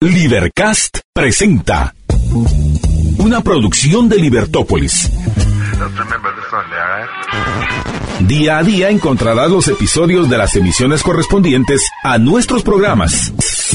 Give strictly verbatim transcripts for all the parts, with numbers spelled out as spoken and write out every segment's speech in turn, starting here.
Libercast presenta una producción de Libertópolis. Día a día encontrarás los episodios de las emisiones correspondientes a nuestros programas.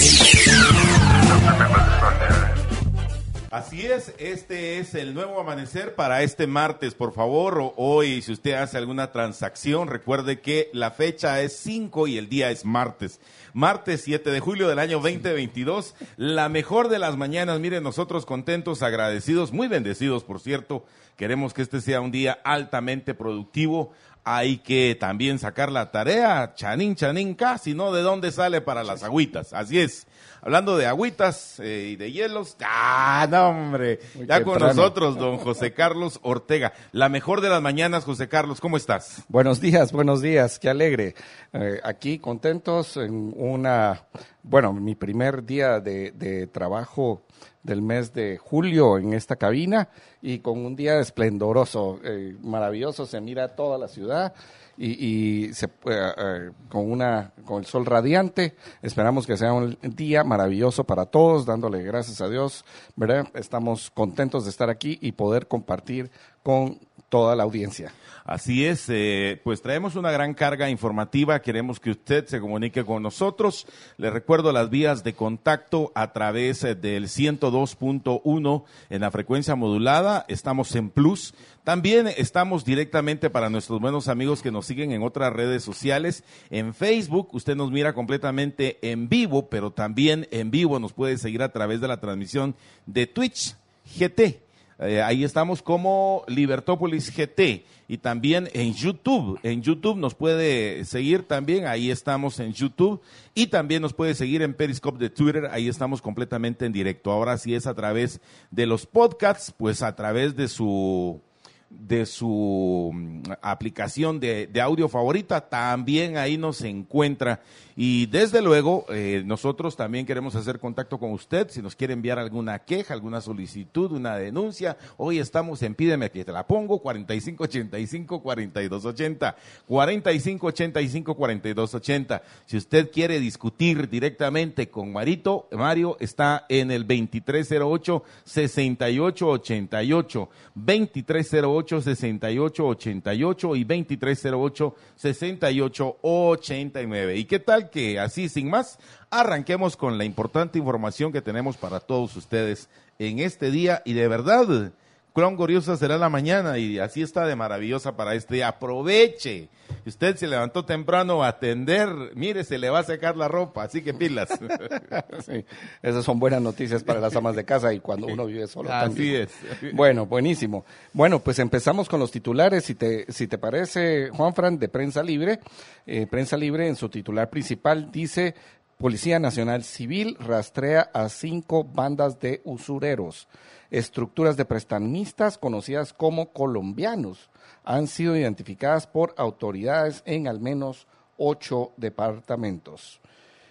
Así es, este es el nuevo amanecer para este martes. Por favor, hoy si usted hace alguna transacción, recuerde que la fecha es cinco y el día es martes. Martes siete de julio del año veinte veintidós, la mejor de las mañanas. Miren, nosotros contentos, agradecidos, muy bendecidos, por cierto. Queremos que este sea un día altamente productivo. Hay que también sacar la tarea, chanín, chanín, casi, ¿no? ¿De dónde sale para las agüitas? Así es. Hablando de agüitas eh, y de hielos, ¡ah, no, hombre! Muy ya temprano. Con nosotros, don José Carlos Ortega. La mejor de las mañanas, José Carlos, ¿cómo estás? Buenos días, buenos días, qué alegre. Eh, aquí contentos en una, bueno, mi primer día de, de trabajo del mes de julio en esta cabina y con un día esplendoroso, eh, maravilloso, se mira toda la ciudad y, y se, eh, eh, con una con el sol radiante. Esperamos que sea un día maravilloso para todos, dándole gracias a Dios, ¿verdad? Estamos contentos de estar aquí y poder compartir con toda la audiencia. Así es, eh, pues traemos una gran carga informativa, queremos que usted se comunique con nosotros. Le recuerdo las vías de contacto a través del ciento dos punto uno en la frecuencia modulada, estamos en Plus. También estamos directamente para nuestros buenos amigos que nos siguen en otras redes sociales. En Facebook, usted nos mira completamente en vivo, pero también en vivo nos puede seguir a través de la transmisión de Twitch G T. Eh, ahí estamos como Libertópolis G T y también en YouTube. En YouTube nos puede seguir también, ahí estamos en YouTube y también nos puede seguir en Periscope de Twitter, ahí estamos completamente en directo. Ahora si es a través de los podcasts, pues a través de su de su aplicación de, de audio favorita, también ahí nos encuentra. Y desde luego, eh, nosotros también queremos hacer contacto con usted, si nos quiere enviar alguna queja, alguna solicitud, una denuncia. Hoy estamos en Pídeme que te la pongo, cuarenta y cinco ochenta y cinco, cuarenta y dos ochenta, cuarenta y cinco ochenta y cinco, cuarenta y dos ochenta. Si usted quiere discutir directamente con Marito, Mario está en el veintitrés cero ocho, sesenta y ocho ochenta y ocho, veintitrés cero ocho, sesenta y ocho ochenta y ocho y veintitrés cero ocho, sesenta y ocho ochenta y nueve. ¿Y qué tal que así sin más arranquemos con la importante información que tenemos para todos ustedes en este día? Y de verdad, cuán gloriosa será la mañana y así está de maravillosa para este día. Aproveche. Usted se levantó temprano a atender, mire, se le va a secar la ropa, así que pilas. Sí, esas son buenas noticias para las amas de casa y cuando uno vive solo. Así también. es. Bueno, buenísimo. Bueno, pues empezamos con los titulares, si te, si te parece, Juanfran, de Prensa Libre. Eh, Prensa Libre en su titular principal dice: Policía Nacional Civil rastrea a cinco bandas de usureros. Estructuras de prestamistas conocidas como colombianos han sido identificadas por autoridades en al menos ocho departamentos.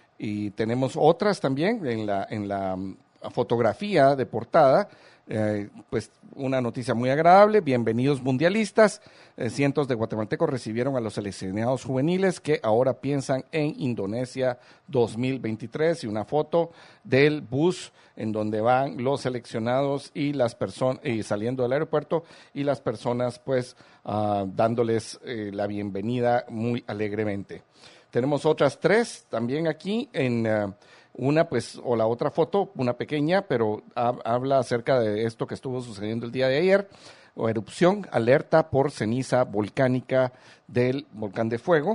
Y tenemos otras también en la, en la fotografía de portada. Eh, pues una noticia muy agradable, bienvenidos mundialistas, eh, cientos de guatemaltecos recibieron a los seleccionados juveniles que ahora piensan en Indonesia dos mil veintitrés y una foto del bus en donde van los seleccionados y las personas y saliendo del aeropuerto y las personas pues uh, dándoles eh, la bienvenida muy alegremente. Tenemos otras tres también aquí en uh, una, pues, o la otra foto, una pequeña, pero ha, habla acerca de esto que estuvo sucediendo el día de ayer, o erupción, alerta por ceniza volcánica del volcán de Fuego.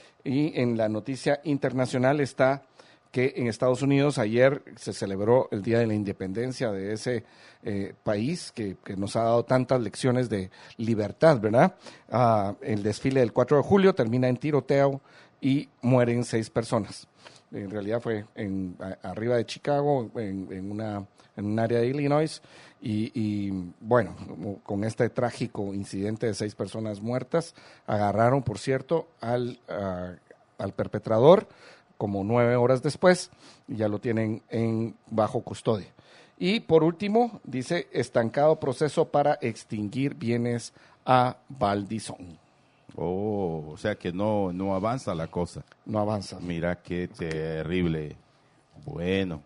Y en la noticia internacional está que en Estados Unidos ayer se celebró el Día de la Independencia de ese eh, país que, que nos ha dado tantas lecciones de libertad, ¿verdad? Ah, el desfile del cuatro de julio termina en tiroteo y mueren seis personas. En realidad fue en, a, arriba de Chicago, en, en, una, en un área de Illinois, y, y bueno, con este trágico incidente de seis personas muertas, agarraron, por cierto, al, a, al perpetrador como nueve horas después, y ya lo tienen en bajo custodia. Y por último, dice, estancado proceso para extinguir bienes a Valdizón. Oh, o sea que no, no avanza la cosa. No avanza. Mira qué terrible. Bueno,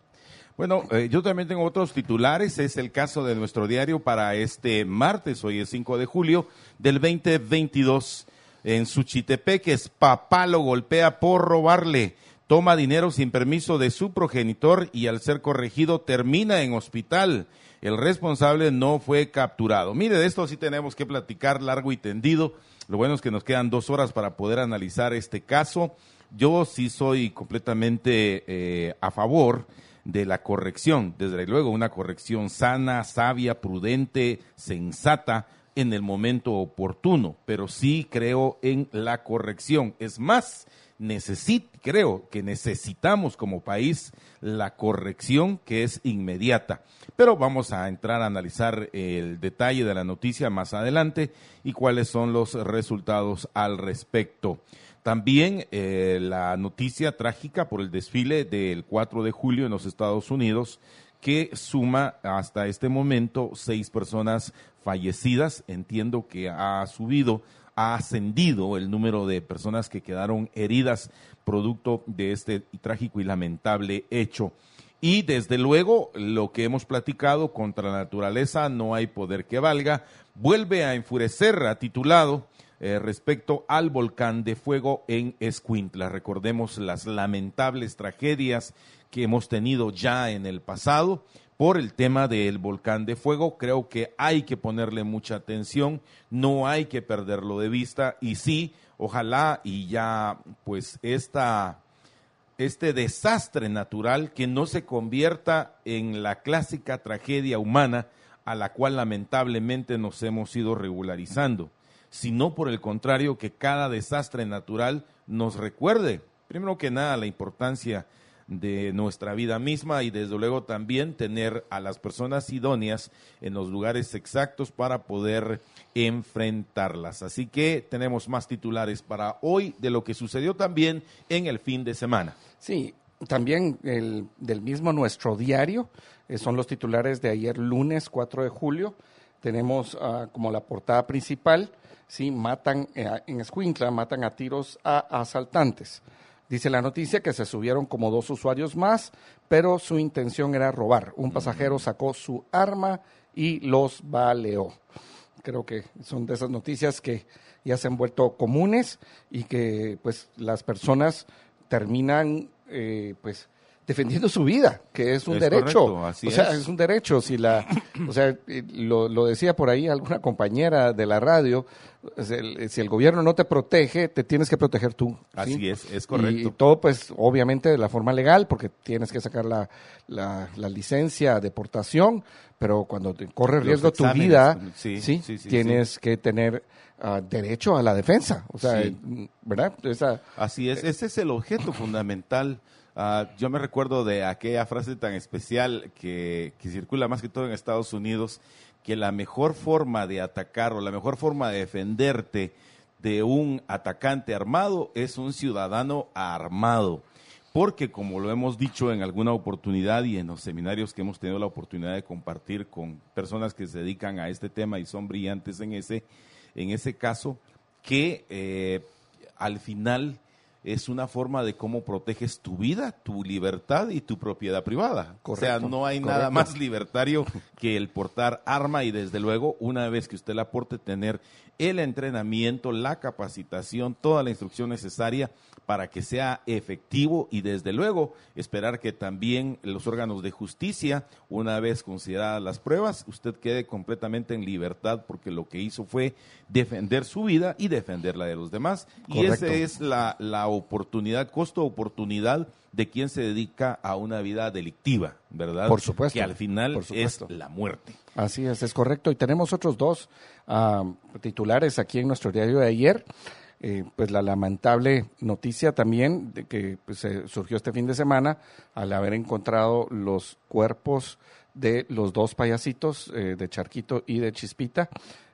Bueno, eh, yo también tengo otros titulares. Es el caso de nuestro diario para este martes, hoy es cinco de julio del veinte veintidós. En Suchitepeques, papá lo golpea por robarle. Toma dinero sin permiso de su progenitor y al ser corregido termina en hospital. El responsable no fue capturado. Mire, de esto sí tenemos que platicar largo y tendido. Lo bueno es que nos quedan dos horas para poder analizar este caso. Yo sí soy completamente eh, a favor de la corrección, desde luego una corrección sana, sabia, prudente, sensata en el momento oportuno, pero sí creo en la corrección. Es más, necesit, creo que necesitamos como país la corrección que es inmediata. Pero vamos a entrar a analizar el detalle de la noticia más adelante y cuáles son los resultados al respecto. También eh, la noticia trágica por el desfile del cuatro de julio en los Estados Unidos, que suma hasta este momento seis personas fallecidas. Entiendo que ha subido, ha ascendido el número de personas que quedaron heridas producto de este trágico y lamentable hecho. Y desde luego, lo que hemos platicado, contra la naturaleza no hay poder que valga, vuelve a enfurecer, ha titulado, Eh, respecto al volcán de fuego en Escuintla. Recordemos las lamentables tragedias que hemos tenido ya en el pasado por el tema del volcán de fuego. Creo que hay que ponerle mucha atención, no hay que perderlo de vista y sí, ojalá y ya pues esta, este desastre natural que no se convierta en la clásica tragedia humana a la cual lamentablemente nos hemos ido regularizando, sino por el contrario que cada desastre natural nos recuerde, primero que nada, la importancia de nuestra vida misma y desde luego también tener a las personas idóneas en los lugares exactos para poder enfrentarlas. Así que tenemos más titulares para hoy de lo que sucedió también en el fin de semana. Sí, también el, del mismo nuestro diario, eh, son los titulares de ayer lunes cuatro de julio. Tenemos uh, como la portada principal, sí, matan eh, en Escuintla, matan a tiros a asaltantes. Dice la noticia que se subieron como dos usuarios más, pero su intención era robar. Un pasajero sacó su arma y los baleó. Creo que son de esas noticias que ya se han vuelto comunes y que pues las personas terminan eh, pues defendiendo su vida, que es un es derecho. Correcto, así o sea, es. es un derecho. Si la, o sea, lo, lo decía por ahí alguna compañera de la radio, si el gobierno no te protege, te tienes que proteger tú. Así ¿sí? es, es correcto. Y todo, pues, obviamente de la forma legal, porque tienes que sacar la, la, la licencia de portación, pero cuando te corre riesgo Los tu exámenes, vida, sí, sí, sí, sí, tienes sí. que tener uh, derecho a la defensa. O sea, Sí. ¿verdad? Esa, Así es, ese es el objeto fundamental. Uh, yo me recuerdo de aquella frase tan especial que, que circula más que todo en Estados Unidos, que la mejor forma de atacar o la mejor forma de defenderte de un atacante armado es un ciudadano armado. Porque como lo hemos dicho en alguna oportunidad y en los seminarios que hemos tenido la oportunidad de compartir con personas que se dedican a este tema y son brillantes en ese, en ese caso, que eh, al final es una forma de cómo proteges tu vida, tu libertad y tu propiedad privada. Correcto, o sea, no hay correcto. nada más libertario que el portar arma y desde luego, una vez que usted la porte, tener el entrenamiento, la capacitación, toda la instrucción necesaria para que sea efectivo y desde luego esperar que también los órganos de justicia, una vez consideradas las pruebas, usted quede completamente en libertad porque lo que hizo fue defender su vida y defender la de los demás. Correcto. Y esa es la, la oportunidad, costo-oportunidad de quien se dedica a una vida delictiva, ¿verdad? Por supuesto. Que al final Por es supuesto. la muerte. Así es, es correcto. Y tenemos otros dos uh, titulares aquí en nuestro diario de ayer. Eh, pues la lamentable noticia también de que pues, eh, surgió este fin de semana al haber encontrado los cuerpos de los dos payasitos, eh, de Charquito y de Chispita,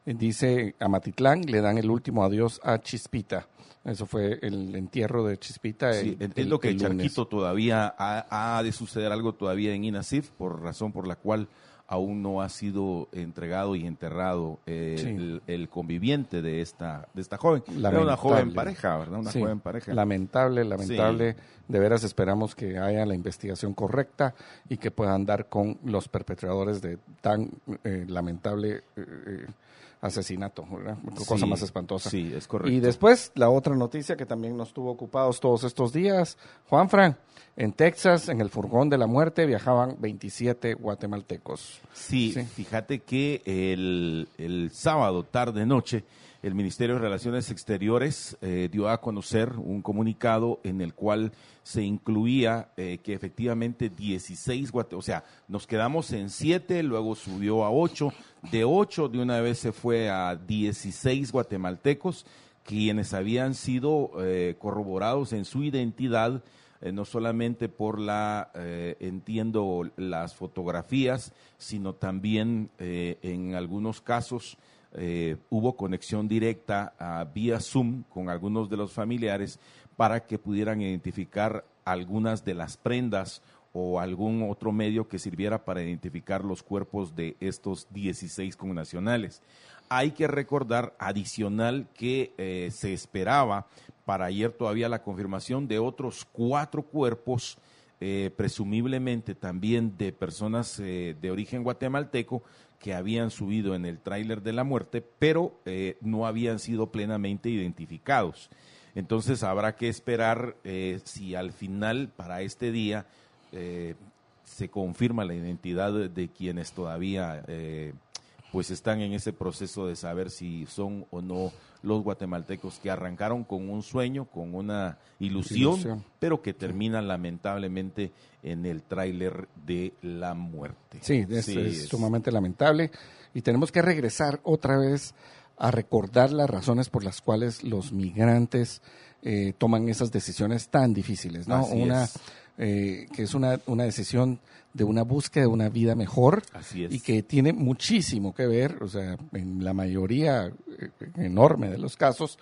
eh, dice Amatitlán, le dan el último adiós a Chispita. Eso fue el entierro de Chispita. Sí, el, entiendo el, que el Charquito lunes. todavía ha, ha de suceder algo todavía en INASIF, por razón por la cual aún no ha sido entregado y enterrado eh, Sí. el, el conviviente de esta de esta joven. Era una Lamentable. joven pareja, ¿verdad? Una Sí, joven pareja. Lamentable, lamentable. Sí. De veras esperamos que haya la investigación correcta y que puedan dar con los perpetradores de tan eh, lamentable eh, eh, asesinato, ¿verdad? Cosa Sí, más espantosa. sí, es correcto. Y después, la otra noticia que también nos tuvo ocupados todos estos días, Juanfran, en Texas, en el furgón de la muerte, viajaban veintisiete guatemaltecos. Sí, Sí. fíjate que el, el sábado, tarde-noche, el Ministerio de Relaciones Exteriores eh, dio a conocer un comunicado en el cual se incluía eh, que efectivamente dieciséis, guate- o sea, nos quedamos en siete, luego subió a ocho, de ocho de una vez se fue a dieciséis guatemaltecos, quienes habían sido eh, corroborados en su identidad, eh, no solamente por la, eh, entiendo, las fotografías, sino también eh, en algunos casos eh, hubo conexión directa ah, vía Zoom con algunos de los familiares para que pudieran identificar algunas de las prendas o algún otro medio que sirviera para identificar los cuerpos de estos dieciséis connacionales. Hay que recordar adicional que eh, se esperaba para ayer todavía la confirmación de otros cuatro cuerpos, eh, presumiblemente también de personas eh, de origen guatemalteco que habían subido en el tráiler de la muerte, pero eh, no habían sido plenamente identificados. Entonces habrá que esperar eh, si al final para este día eh, se confirma la identidad de, de quienes todavía eh, pues están en ese proceso de saber si son o no los guatemaltecos que arrancaron con un sueño, con una ilusión, Ilusión. pero que terminan lamentablemente en el tráiler de la muerte. Sí, es, Sí, es es- sumamente lamentable y tenemos que regresar otra vez a recordar las razones por las cuales los migrantes eh, toman esas decisiones tan difíciles, ¿no? Así Una es. eh, que es una, una decisión de una búsqueda de una vida mejor Así es. y que tiene muchísimo que ver, o sea, en la mayoría eh, enorme de los casos,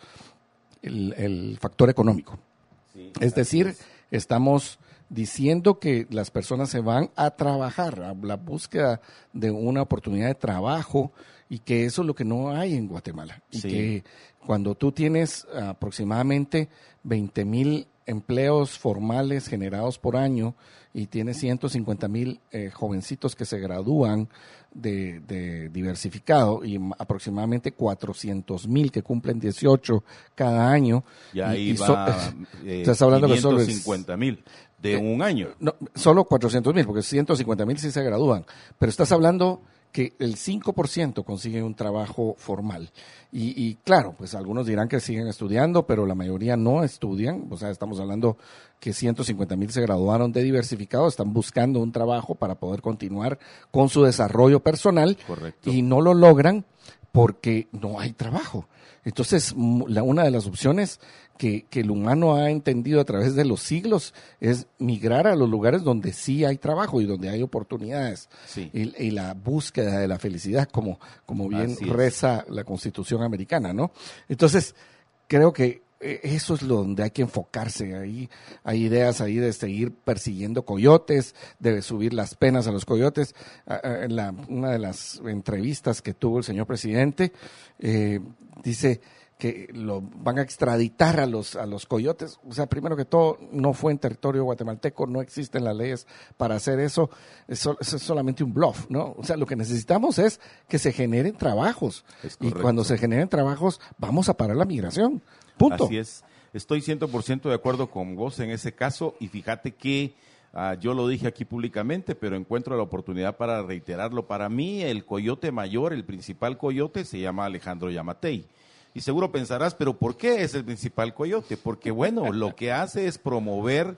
el, el factor económico. Sí, Es así decir, es. estamos diciendo que las personas se van a trabajar, a la búsqueda de una oportunidad de trabajo y que eso es lo que no hay en Guatemala. Y Sí. que cuando tú tienes aproximadamente veinte mil empleos formales generados por año y tienes ciento cincuenta mil eh, jovencitos que se gradúan de, de diversificado y m- aproximadamente cuatrocientos mil que cumplen dieciocho cada año. Ya y- ahí y so- va eh, estás hablando que solo es- quinientos cincuenta mil de un año. no, solo cuatrocientos mil, porque ciento cincuenta mil sí se gradúan. Pero estás hablando que el cinco por ciento consigue un trabajo formal. Y, y claro, pues algunos dirán que siguen estudiando, pero la mayoría no estudian. O sea, estamos hablando que ciento cincuenta mil se graduaron de diversificado, están buscando un trabajo para poder continuar con su desarrollo personal. Correcto. Y no lo logran porque no hay trabajo. Entonces, mu- la, una de las opciones que, que el humano ha entendido a través de los siglos es migrar a los lugares donde sí hay trabajo y donde hay oportunidades. Sí. Y, y la búsqueda de la felicidad, como, como bien Así es. reza la Constitución americana, ¿no? Entonces, creo que eh, eso es lo donde hay que enfocarse. Ahí hay ideas ahí de seguir persiguiendo coyotes, de subir las penas a los coyotes. Ah, ah, En la, una de las entrevistas que tuvo el señor presidente, eh, dice que lo van a extraditar a los a los coyotes. O sea, primero que todo, no fue en territorio guatemalteco, no existen las leyes para hacer eso. Es, sol- es solamente un bluff, ¿no? O sea, lo que necesitamos es que se generen trabajos. Es Y correcto. cuando se generen trabajos, vamos a parar la migración. Punto. Así es. Estoy cien por ciento de acuerdo con vos en ese caso y fíjate que ah, yo lo dije aquí públicamente, pero encuentro la oportunidad para reiterarlo. Para mí el coyote mayor, el principal coyote, se llama Alejandro Yamatei. Y seguro pensarás, pero ¿por qué es el principal coyote? Porque bueno, lo que hace es promover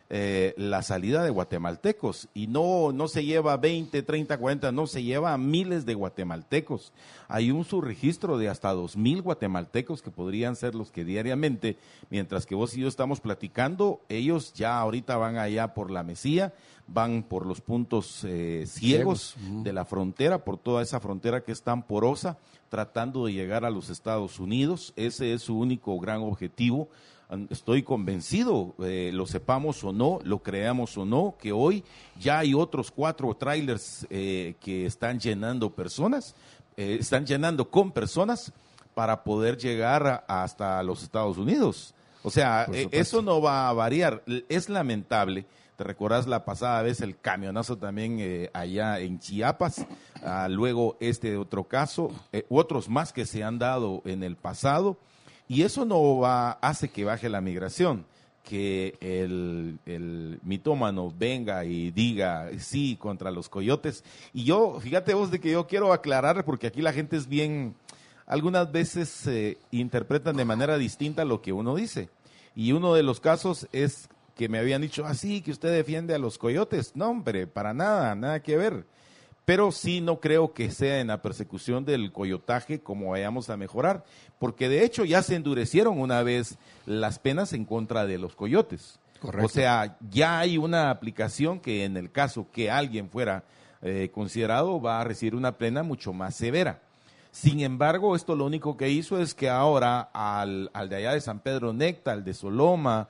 eh, la salida de guatemaltecos. Y no, no se lleva veinte, treinta, cuarenta, no, se lleva a miles de guatemaltecos. Hay un subregistro de hasta dos mil guatemaltecos que podrían ser los que diariamente, mientras que vos y yo estamos platicando, ellos ya ahorita van allá por la Mesía, van por los puntos eh, ciegos uh-huh. de la frontera, por toda esa frontera que es tan porosa, tratando de llegar a los Estados Unidos. Ese es su único gran objetivo. Estoy convencido, eh, lo sepamos o no, lo creamos o no, que hoy ya hay otros cuatro trailers eh, que están llenando personas, eh, están llenando con personas para poder llegar a, hasta los Estados Unidos. O sea, eh, eso no va a variar. Es lamentable. Te recordás la pasada vez el camionazo también eh, allá en Chiapas, ah, luego este otro caso, eh, otros más que se han dado en el pasado. Y eso no va, hace que baje la migración, que el, el mitómano venga y diga sí contra los coyotes. Y yo, fíjate vos de que yo quiero aclarar, porque aquí la gente es bien, algunas veces eh, interpretan de manera distinta lo que uno dice. Y uno de los casos es que me habían dicho, así ah, que usted defiende a los coyotes. No, hombre, para nada, nada que ver. Pero sí no creo que sea en la persecución del coyotaje como vayamos a mejorar, porque de hecho ya se endurecieron una vez las penas en contra de los coyotes. Correcto. O sea, ya hay una aplicación que en el caso que alguien fuera eh, considerado va a recibir una pena mucho más severa. Sin embargo, esto lo único que hizo es que ahora al, al de allá de San Pedro Necta, al de Soloma,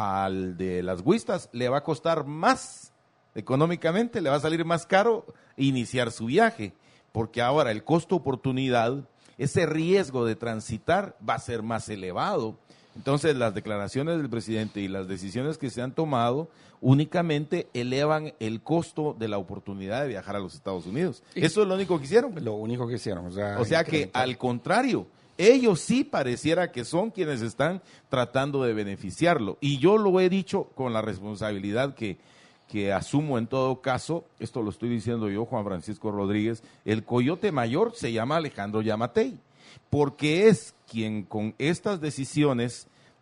al de Las Huistas, le va a costar más. Económicamente le va a salir más caro iniciar su viaje, porque ahora el costo oportunidad, ese riesgo de transitar va a ser más elevado. Entonces las declaraciones del presidente y las decisiones que se han tomado únicamente elevan el costo de la oportunidad de viajar a los Estados Unidos. Eso es lo único que hicieron. Lo único que hicieron. O sea, o sea que al contrario, ellos sí pareciera que son quienes están tratando de beneficiarlo. Y yo lo he dicho con la responsabilidad que que asumo en todo caso, esto lo estoy diciendo yo, Juan Francisco Rodríguez, el coyote mayor se llama Alejandro Yamatei, porque es quien con estas decisiones,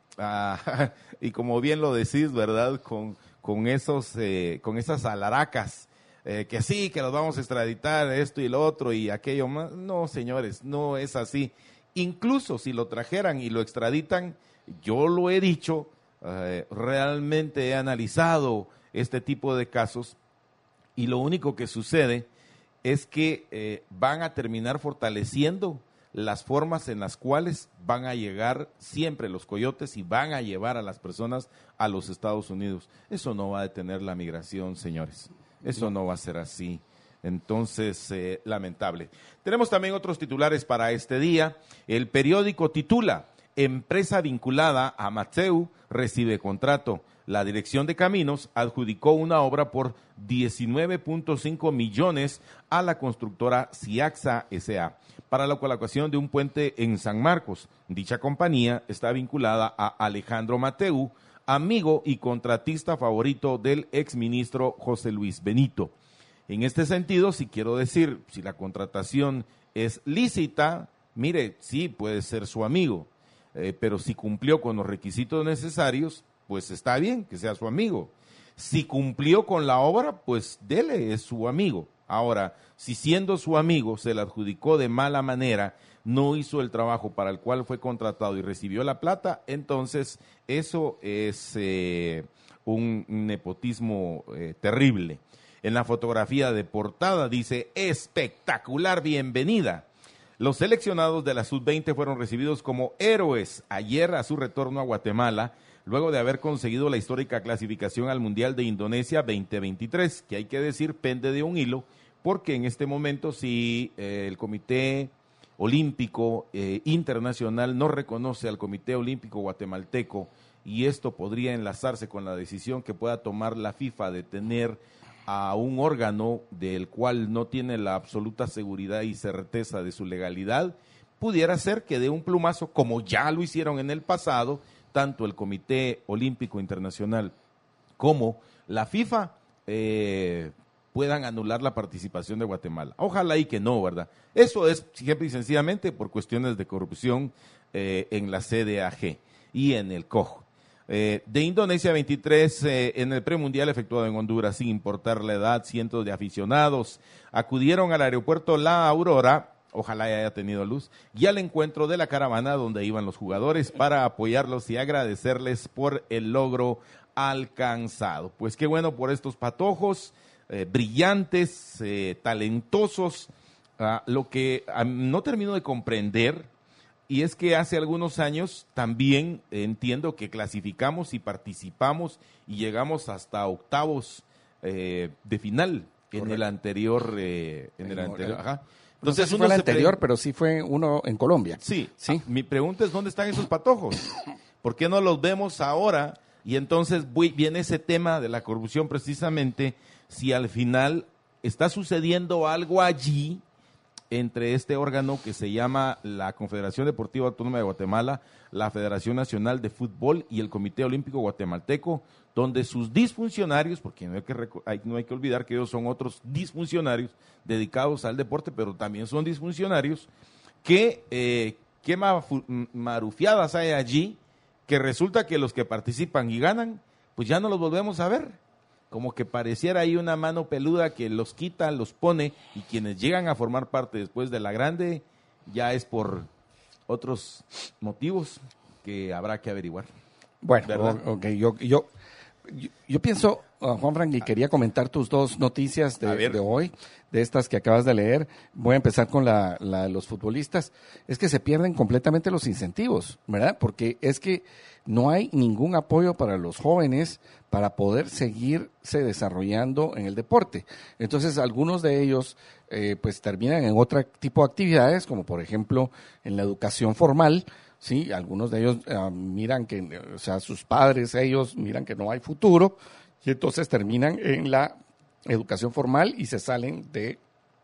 ah, y como bien lo decís, ¿verdad?, con, con, esos, eh, con esas alaracas, eh, que sí, que los vamos a extraditar, esto y lo otro y aquello más. No, señores, no es así. Incluso si lo trajeran y lo extraditan, yo lo he dicho, eh, realmente he analizado este tipo de casos, y lo único que sucede es que eh, van a terminar fortaleciendo las formas en las cuales van a llegar siempre los coyotes y van a llevar a las personas a los Estados Unidos. Eso no va a detener la migración, señores. Eso no va a ser así. Entonces, eh, lamentable. Tenemos también otros titulares para este día. El periódico titula: empresa vinculada a Mateu recibe contrato. La Dirección de Caminos adjudicó una obra por diecinueve punto cinco millones a la constructora Ciaxa S A para la colocación de un puente en San Marcos. Dicha compañía está vinculada a Alejandro Mateu, amigo y contratista favorito del exministro José Luis Benito. En este sentido, si quiero decir, si la contratación es lícita, mire, sí puede ser su amigo, eh, pero si cumplió con los requisitos necesarios, pues está bien que sea su amigo. Si cumplió con la obra, pues dele, es su amigo. Ahora, si siendo su amigo se le adjudicó de mala manera, no hizo el trabajo para el cual fue contratado y recibió la plata, entonces eso es eh, un nepotismo eh, terrible. En la fotografía de portada dice: espectacular bienvenida. Los seleccionados de la sub veinte fueron recibidos como héroes ayer a su retorno a Guatemala, luego de haber conseguido la histórica clasificación al Mundial de Indonesia veinte veintitrés, que hay que decir pende de un hilo, porque en este momento si eh, el Comité Olímpico eh, Internacional no reconoce al Comité Olímpico Guatemalteco, y esto podría enlazarse con la decisión que pueda tomar la FIFA de tener a un órgano del cual no tiene la absoluta seguridad y certeza de su legalidad, pudiera ser que de un plumazo, como ya lo hicieron en el pasado, tanto el Comité Olímpico Internacional como la FIFA eh, puedan anular la participación de Guatemala. Ojalá y que no, ¿verdad? Eso es simple y sencillamente por cuestiones de corrupción eh, en la C D A G y en el C O J. Eh, de Indonesia veintitrés, eh, en el premundial efectuado en Honduras, sin importar la edad, cientos de aficionados acudieron al aeropuerto La Aurora, ojalá haya tenido luz, y al encuentro de la caravana donde iban los jugadores para apoyarlos y agradecerles por el logro alcanzado. Pues qué bueno por estos patojos, eh, brillantes, eh, talentosos. Uh, lo que um, no termino de comprender, y es que hace algunos años también eh, entiendo que clasificamos y participamos y llegamos hasta octavos eh, de final. Correcto. en el anterior, eh, en el anterior, ajá. Entonces, no sé si fue el anterior, pre... pero sí fue uno en Colombia. Sí, sí. Ah, mi pregunta es, ¿dónde están esos patojos? ¿Por qué no los vemos ahora? Y entonces voy, viene ese tema de la corrupción precisamente, si al final está sucediendo algo allí entre este órgano que se llama la Confederación Deportiva Autónoma de Guatemala, la Federación Nacional de Fútbol y el Comité Olímpico Guatemalteco, donde sus disfuncionarios, porque no hay que, hay, no hay que olvidar que ellos son otros disfuncionarios dedicados al deporte, pero también son disfuncionarios, que eh, qué marufiadas hay allí, que resulta que los que participan y ganan, pues ya no los volvemos a ver. Como que pareciera ahí una mano peluda que los quita, los pone, y quienes llegan a formar parte después de la grande, ya es por otros motivos que habrá que averiguar. Bueno, ¿verdad? Ok, yo, yo, yo, yo pienso, uh, Juan Frank, y quería comentar tus dos noticias de, de hoy, de estas que acabas de leer. Voy a empezar con la, la de los futbolistas. Es que se pierden completamente los incentivos, ¿verdad? Porque es que no hay ningún apoyo para los jóvenes para poder seguirse desarrollando en el deporte. Entonces, algunos de ellos eh, pues terminan en otro tipo de actividades, como por ejemplo en la educación formal. Sí, algunos de ellos uh, miran que, o sea, sus padres, ellos miran que no hay futuro, y entonces terminan en la educación formal y se salen de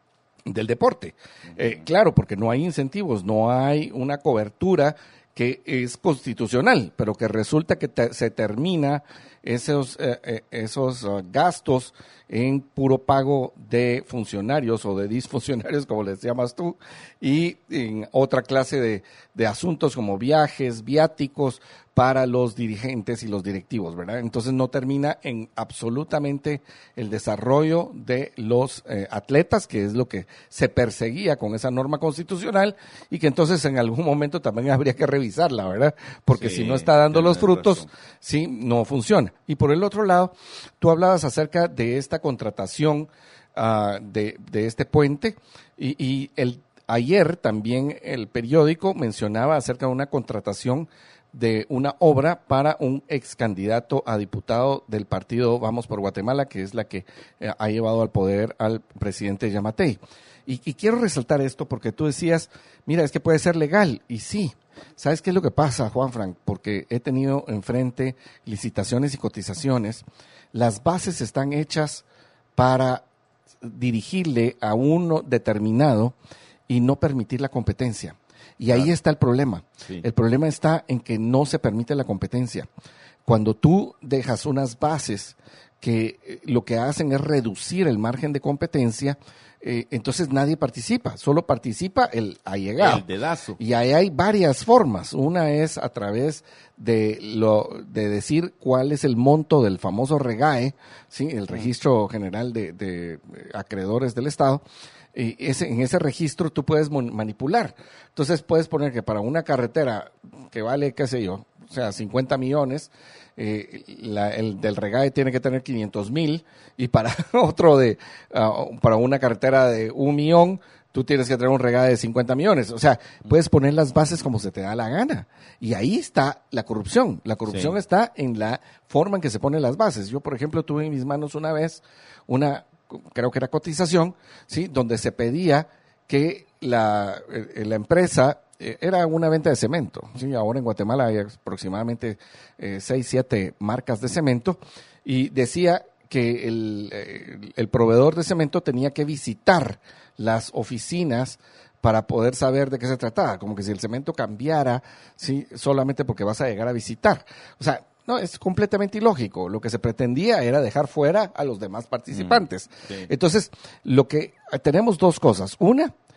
del deporte. Uh-huh. Eh, claro, porque no hay incentivos, no hay una cobertura que es constitucional, pero que resulta que te, se termina esos, eh, esos uh, gastos en puro pago de funcionarios o de disfuncionarios, como les llamas tú, y en otra clase de, de asuntos como viajes, viáticos para los dirigentes y los directivos, ¿verdad? Entonces no termina en absolutamente el desarrollo de los eh, atletas, que es lo que se perseguía con esa norma constitucional, y que entonces en algún momento también habría que revisarla, ¿verdad? Porque sí, si no está dando los frutos, razón. Sí, no funciona. Y por el otro lado, tú hablabas acerca de esta contratación uh, de, de este puente, y, y el, ayer también el periódico mencionaba acerca de una contratación de una obra para un ex candidato a diputado del partido Vamos por Guatemala, que es la que eh, ha llevado al poder al presidente Yamatei. Y, y quiero resaltar esto porque tú decías, mira, es que puede ser legal, y sí. ¿Sabes qué es lo que pasa, Juan Frank? Porque he tenido enfrente licitaciones y cotizaciones. Las bases están hechas para dirigirle a uno determinado y no permitir la competencia. Y ahí está el problema. Sí. El problema está en que no se permite la competencia. Cuando tú dejas unas bases que lo que hacen es reducir el margen de competencia, eh, entonces nadie participa, solo participa el allegado. El dedazo. Y ahí hay varias formas. Una es a través de lo de decir cuál es el monto del famoso REGAE, ¿sí? El Registro General de, de Acreedores del Estado. Y ese, en ese registro tú puedes manipular. Entonces puedes poner que para una carretera que vale, qué sé yo, o sea, cincuenta millones, eh, la, el del REGAE tiene que tener quinientos mil, y para otro de, uh, para una carretera de un millón, tú tienes que tener un REGAE de cincuenta millones. O sea, puedes poner las bases como se te da la gana. Y ahí está la corrupción. La corrupción sí. está en la forma en que se ponen las bases. Yo, por ejemplo, tuve en mis manos una vez una, creo que era cotización, sí, donde se pedía que la, eh, la empresa eh, era una venta de cemento. Sí, ahora en Guatemala hay aproximadamente eh, seis, siete marcas de cemento, y decía que el, eh, el proveedor de cemento tenía que visitar las oficinas para poder saber de qué se trataba, como que si el cemento cambiara, sí, solamente porque vas a llegar a visitar. O sea, no, es completamente ilógico. Lo que se pretendía era dejar fuera a los demás participantes. Mm, sí. Entonces, lo que tenemos dos cosas. Una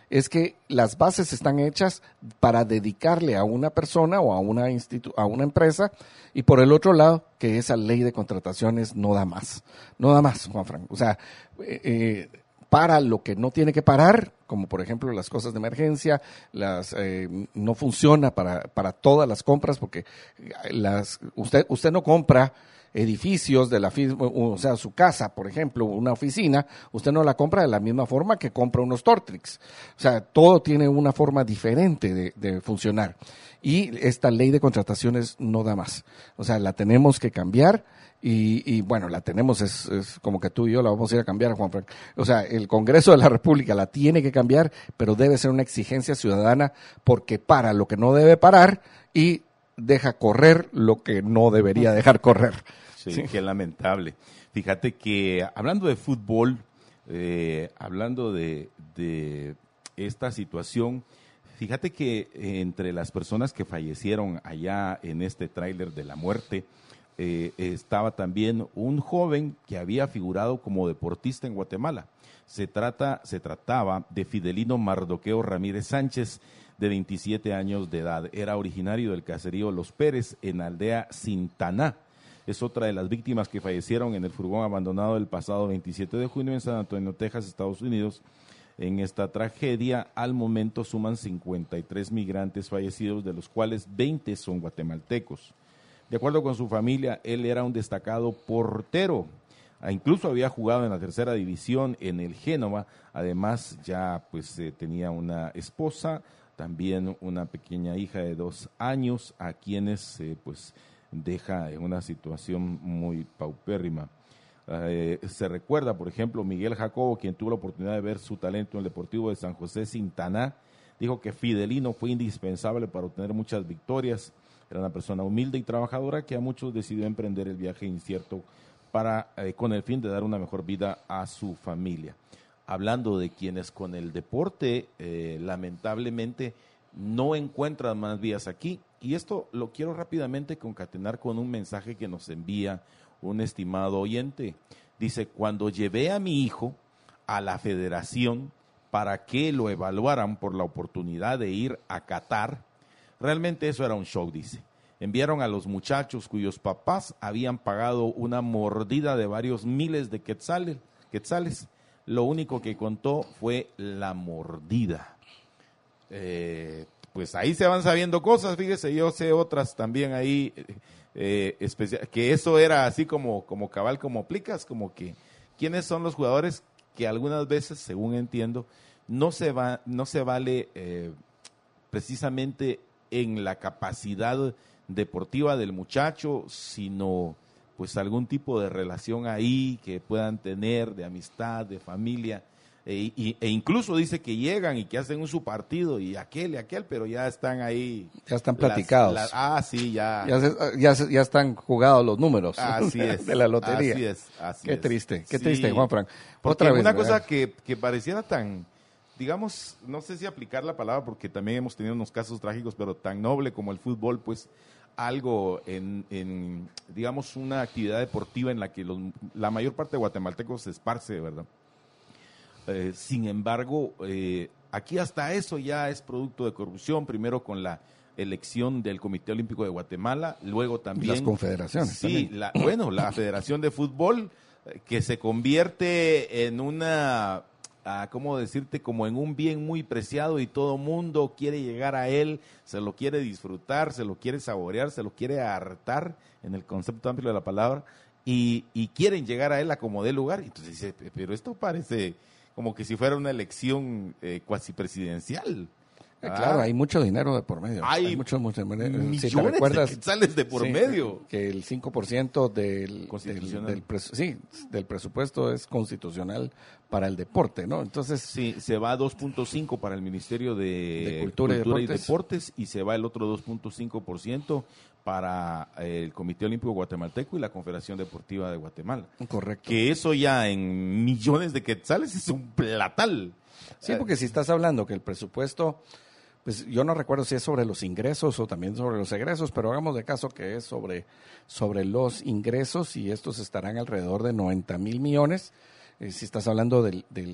es que las bases están hechas para dedicarle a una persona o a una institu- a una empresa, y por el otro lado, que esa ley de contrataciones no da más. No da más, Juanfran. O sea, eh, eh, para lo que no tiene que parar, como por ejemplo las cosas de emergencia, las eh, no funciona para, para todas las compras, porque las usted usted no compra edificios de la o sea, su casa, por ejemplo, una oficina, usted no la compra de la misma forma que compra unos Tortrix. O sea, todo tiene una forma diferente de, de funcionar. Y esta ley de contrataciones no da más. O sea, la tenemos que cambiar. Y, y bueno, la tenemos, es, es como que tú y yo la vamos a ir a cambiar, Juan Frank. O sea, el Congreso de la República la tiene que cambiar, pero debe ser una exigencia ciudadana, porque para lo que no debe parar y deja correr lo que no debería dejar correr. Sí, sí. Qué lamentable. Fíjate que hablando de fútbol, eh, hablando de, de esta situación, fíjate que entre las personas que fallecieron allá en este tráiler de la muerte, Eh, estaba también un joven que había figurado como deportista en Guatemala. Se trata, se trataba de Fidelino Mardoqueo Ramírez Sánchez, de veintisiete años de edad. Era originario del caserío Los Pérez, en aldea Cintaná. Es otra de las víctimas que fallecieron en el furgón abandonado el pasado veintisiete de junio en San Antonio, Texas, Estados Unidos. En esta tragedia, al momento suman cincuenta y tres migrantes fallecidos, de los cuales veinte son guatemaltecos. De acuerdo con su familia, él era un destacado portero. Incluso había jugado en la tercera división en el Génova. Además, ya pues eh, tenía una esposa, también una pequeña hija de dos años, a quienes eh, pues deja en una situación muy paupérrima. Eh, se recuerda, por ejemplo, Miguel Jacobo, quien tuvo la oportunidad de ver su talento en el Deportivo de San José Cintaná, dijo que Fidelino fue indispensable para obtener muchas victorias. Era una persona humilde y trabajadora que a muchos decidió emprender el viaje incierto para, eh, con el fin de dar una mejor vida a su familia. Hablando de quienes con el deporte, eh, lamentablemente, no encuentran más vías aquí. Y esto lo quiero rápidamente concatenar con un mensaje que nos envía un estimado oyente. Dice: cuando llevé a mi hijo a la federación para que lo evaluaran por la oportunidad de ir a Qatar, realmente eso era un show, dice. Enviaron a los muchachos cuyos papás habían pagado una mordida de varios miles de quetzales. quetzales. Lo único que contó fue la mordida. Eh, pues ahí se van sabiendo cosas, fíjese, yo sé otras también ahí, eh, especial, que eso era así como, como cabal, como aplicas, como que quiénes son los jugadores que algunas veces, según entiendo, no se, va, no se vale eh, precisamente en la capacidad deportiva del muchacho, sino pues algún tipo de relación ahí que puedan tener, de amistad, de familia, e, y, e incluso dice que llegan y que hacen un su partido y aquel y aquel, pero ya están ahí. Ya están platicados. Las, las, ah, sí, ya. Ya, se, ya, se, ya están jugados los números así es, de la lotería. Así es, así Qué es. triste, qué sí, triste, Juan Frank. Otra vez, una cosa que, que pareciera tan, digamos, no sé si aplicar la palabra, porque también hemos tenido unos casos trágicos, pero tan noble como el fútbol, pues algo en, en digamos, una actividad deportiva en la que los, la mayor parte de guatemaltecos se esparce, ¿verdad? Eh, sin embargo, eh, aquí hasta eso ya es producto de corrupción, primero con la elección del Comité Olímpico de Guatemala, luego también... Las confederaciones. Sí, la, bueno, la Federación de Fútbol, eh, que se convierte en una... Ah, ¿cómo decirte? Como en un bien muy preciado y todo mundo quiere llegar a él, se lo quiere disfrutar, se lo quiere saborear, se lo quiere hartar, en el concepto amplio de la palabra, y, y quieren llegar a él a como dé lugar. Entonces dice, pero esto parece como que si fuera una elección eh, cuasi presidencial. Eh, claro, ah, hay mucho dinero de por medio. Hay, hay mucho, mucho millones si te recuerdas, de quetzales de por sí, medio. Que el cinco por ciento del, del, del, pres, sí, del presupuesto es constitucional para el deporte, ¿no? Entonces sí, se va dos punto cinco para el Ministerio de, de Cultura, Cultura y, Deportes. y Deportes y se va el otro dos punto cinco por ciento para el Comité Olímpico Guatemalteco y la Confederación Deportiva de Guatemala. Correcto. Que eso ya en millones de quetzales es un platal. Sí, porque si estás hablando que el presupuesto, pues yo no recuerdo si es sobre los ingresos o también sobre los egresos, pero hagamos de caso que es sobre, sobre los ingresos y estos estarán alrededor de noventa mil millones. Eh, si estás hablando del, del,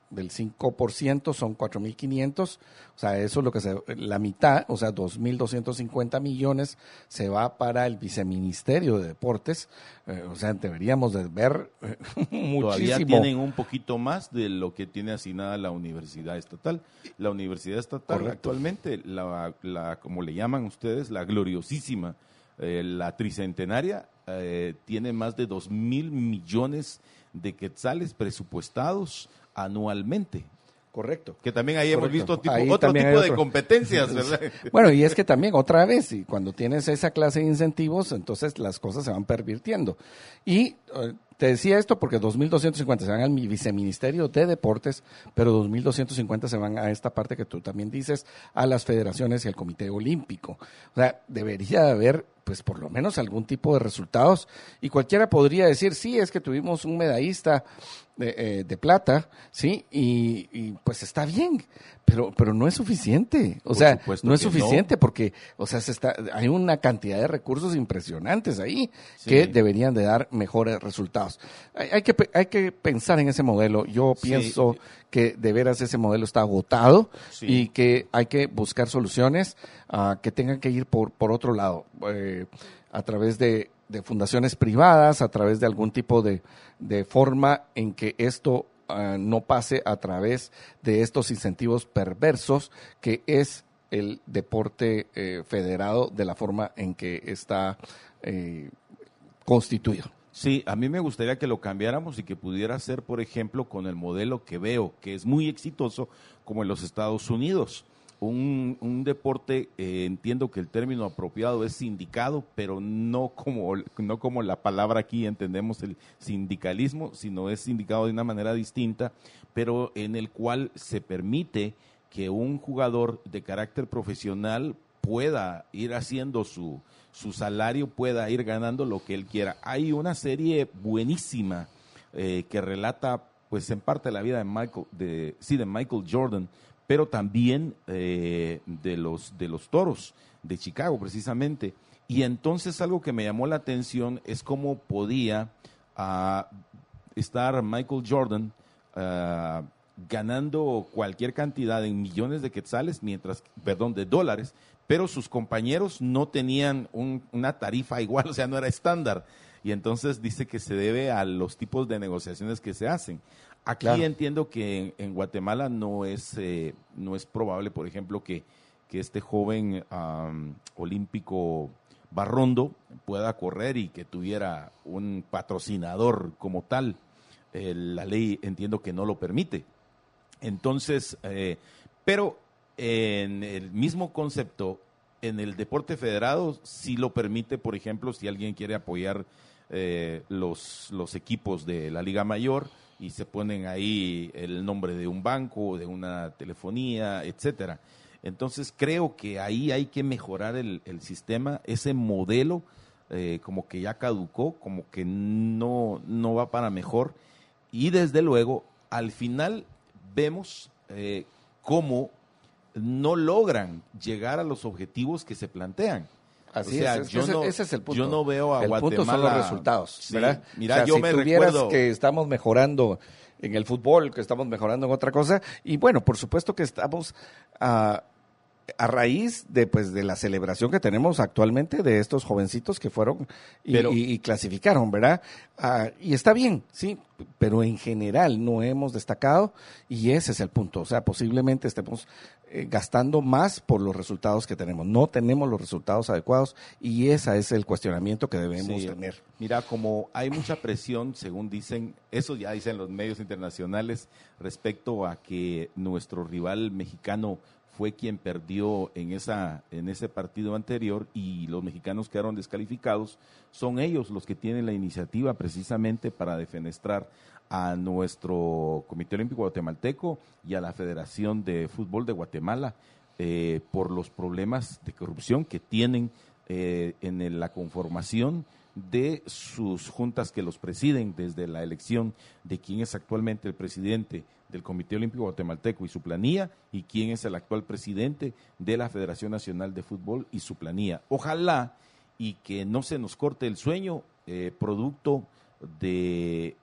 del cinco por ciento son cuatro mil quinientos, o sea, eso es lo que se, la mitad, o sea, dos mil doscientos cincuenta millones se va para el Viceministerio de Deportes, eh, o sea, deberíamos de ver eh, muchísimo. Todavía tienen un poquito más de lo que tiene asignada la Universidad Estatal. La Universidad Estatal Correcto. actualmente, la, la, como le llaman ustedes, la gloriosísima, eh, la tricentenaria, eh, tiene más de dos mil millones de quetzales presupuestados anualmente. Correcto. Que también ahí Correcto. hemos visto tipo, Ahí otro también tipo hay de otro. competencias, ¿verdad? Bueno, y es que también otra vez, y cuando tienes esa clase de incentivos, entonces las cosas se van pervirtiendo. Y eh, te decía esto porque dos mil doscientos cincuenta se van al Viceministerio de Deportes, pero dos mil doscientos cincuenta se van a esta parte que tú también dices, a las federaciones y al Comité Olímpico. O sea, debería de haber, pues por lo menos algún tipo de resultados, y cualquiera podría decir, sí, es que tuvimos un medallista de, eh, de plata, sí, y, y pues está bien, pero pero no es suficiente, o Por sea, supuesto no es que suficiente no. porque, o sea, se está, hay una cantidad de recursos impresionantes ahí Sí. que deberían de dar mejores resultados. Hay, hay que pe- hay que pensar en ese modelo. Yo Sí. pienso que de veras ese modelo está agotado Sí. y que hay que buscar soluciones ah, que tengan que ir por por otro lado, eh, a través de de fundaciones privadas, a través de algún tipo de, de forma en que esto uh, no pase a través de estos incentivos perversos que es el deporte eh, federado de la forma en que está eh, constituido. Sí, a mí me gustaría que lo cambiáramos y que pudiera ser, por ejemplo, con el modelo que veo, que es muy exitoso, como en los Estados Unidos. Un, un deporte, eh, entiendo que el término apropiado es sindicado, pero no como, no como la palabra aquí entendemos el sindicalismo, sino es sindicado de una manera distinta, pero en el cual se permite que un jugador de carácter profesional pueda ir haciendo su, su salario, pueda ir ganando lo que él quiera. Hay una serie buenísima eh, que relata, pues en parte la vida de Michael, de, sí, de Michael Jordan, pero también eh, de los de los Toros de Chicago precisamente. Y entonces algo que me llamó la atención es cómo podía uh, estar Michael Jordan uh, ganando cualquier cantidad en millones de quetzales, mientras, perdón, de dólares, pero sus compañeros no tenían un, una tarifa igual, o sea, no era estándar. Y entonces dice que se debe a los tipos de negociaciones que se hacen. Aquí Claro. entiendo que en, en Guatemala no es eh, no es probable, por ejemplo, que, que este joven um, olímpico Barrondo pueda correr y que tuviera un patrocinador como tal. Eh, la ley entiendo que no lo permite. Entonces, eh, pero en el mismo concepto, en el deporte federado sí lo permite, por ejemplo, si alguien quiere apoyar eh, los, los equipos de la Liga Mayor, y se ponen ahí el nombre de un banco, de una telefonía, etcétera. Entonces creo que ahí hay que mejorar el, el sistema, ese modelo eh, como que ya caducó, como que no, no va para mejor, y desde luego al final vemos eh, cómo no logran llegar a los objetivos que se plantean. Así O sea, es, es que yo ese, no- ese es el punto. yo no veo a el punto son Guatemala- los resultados, Sí, ¿verdad? mira, O sea, yo si me tuvieras recuerdo- que estamos mejorando en el fútbol, que estamos mejorando en otra cosa, y bueno, por supuesto que estamos a, a raíz de pues de la celebración que tenemos actualmente de estos jovencitos que fueron y, Pero- y- y clasificaron, ¿verdad? Ah, y está bien, sí, pero en general no hemos destacado y ese es el punto. O sea, posiblemente estemos eh, gastando más por los resultados que tenemos. No tenemos los resultados adecuados y ese es el cuestionamiento que debemos Sí. tener. Mira, como hay mucha presión, según dicen, eso ya dicen los medios internacionales, respecto a que nuestro rival mexicano fue quien perdió en esa en ese partido anterior y los mexicanos quedaron descalificados, son ellos los que tienen la iniciativa precisamente para defenestrar a nuestro Comité Olímpico Guatemalteco y a la Federación de Fútbol de Guatemala eh, por los problemas de corrupción que tienen eh, en el- la conformación de sus juntas que los presiden, desde la elección de quién es actualmente el presidente del Comité Olímpico Guatemalteco y su planilla, y quién es el actual presidente de la Federación Nacional de Fútbol y su planilla. Ojalá y que no se nos corte el sueño, eh, producto de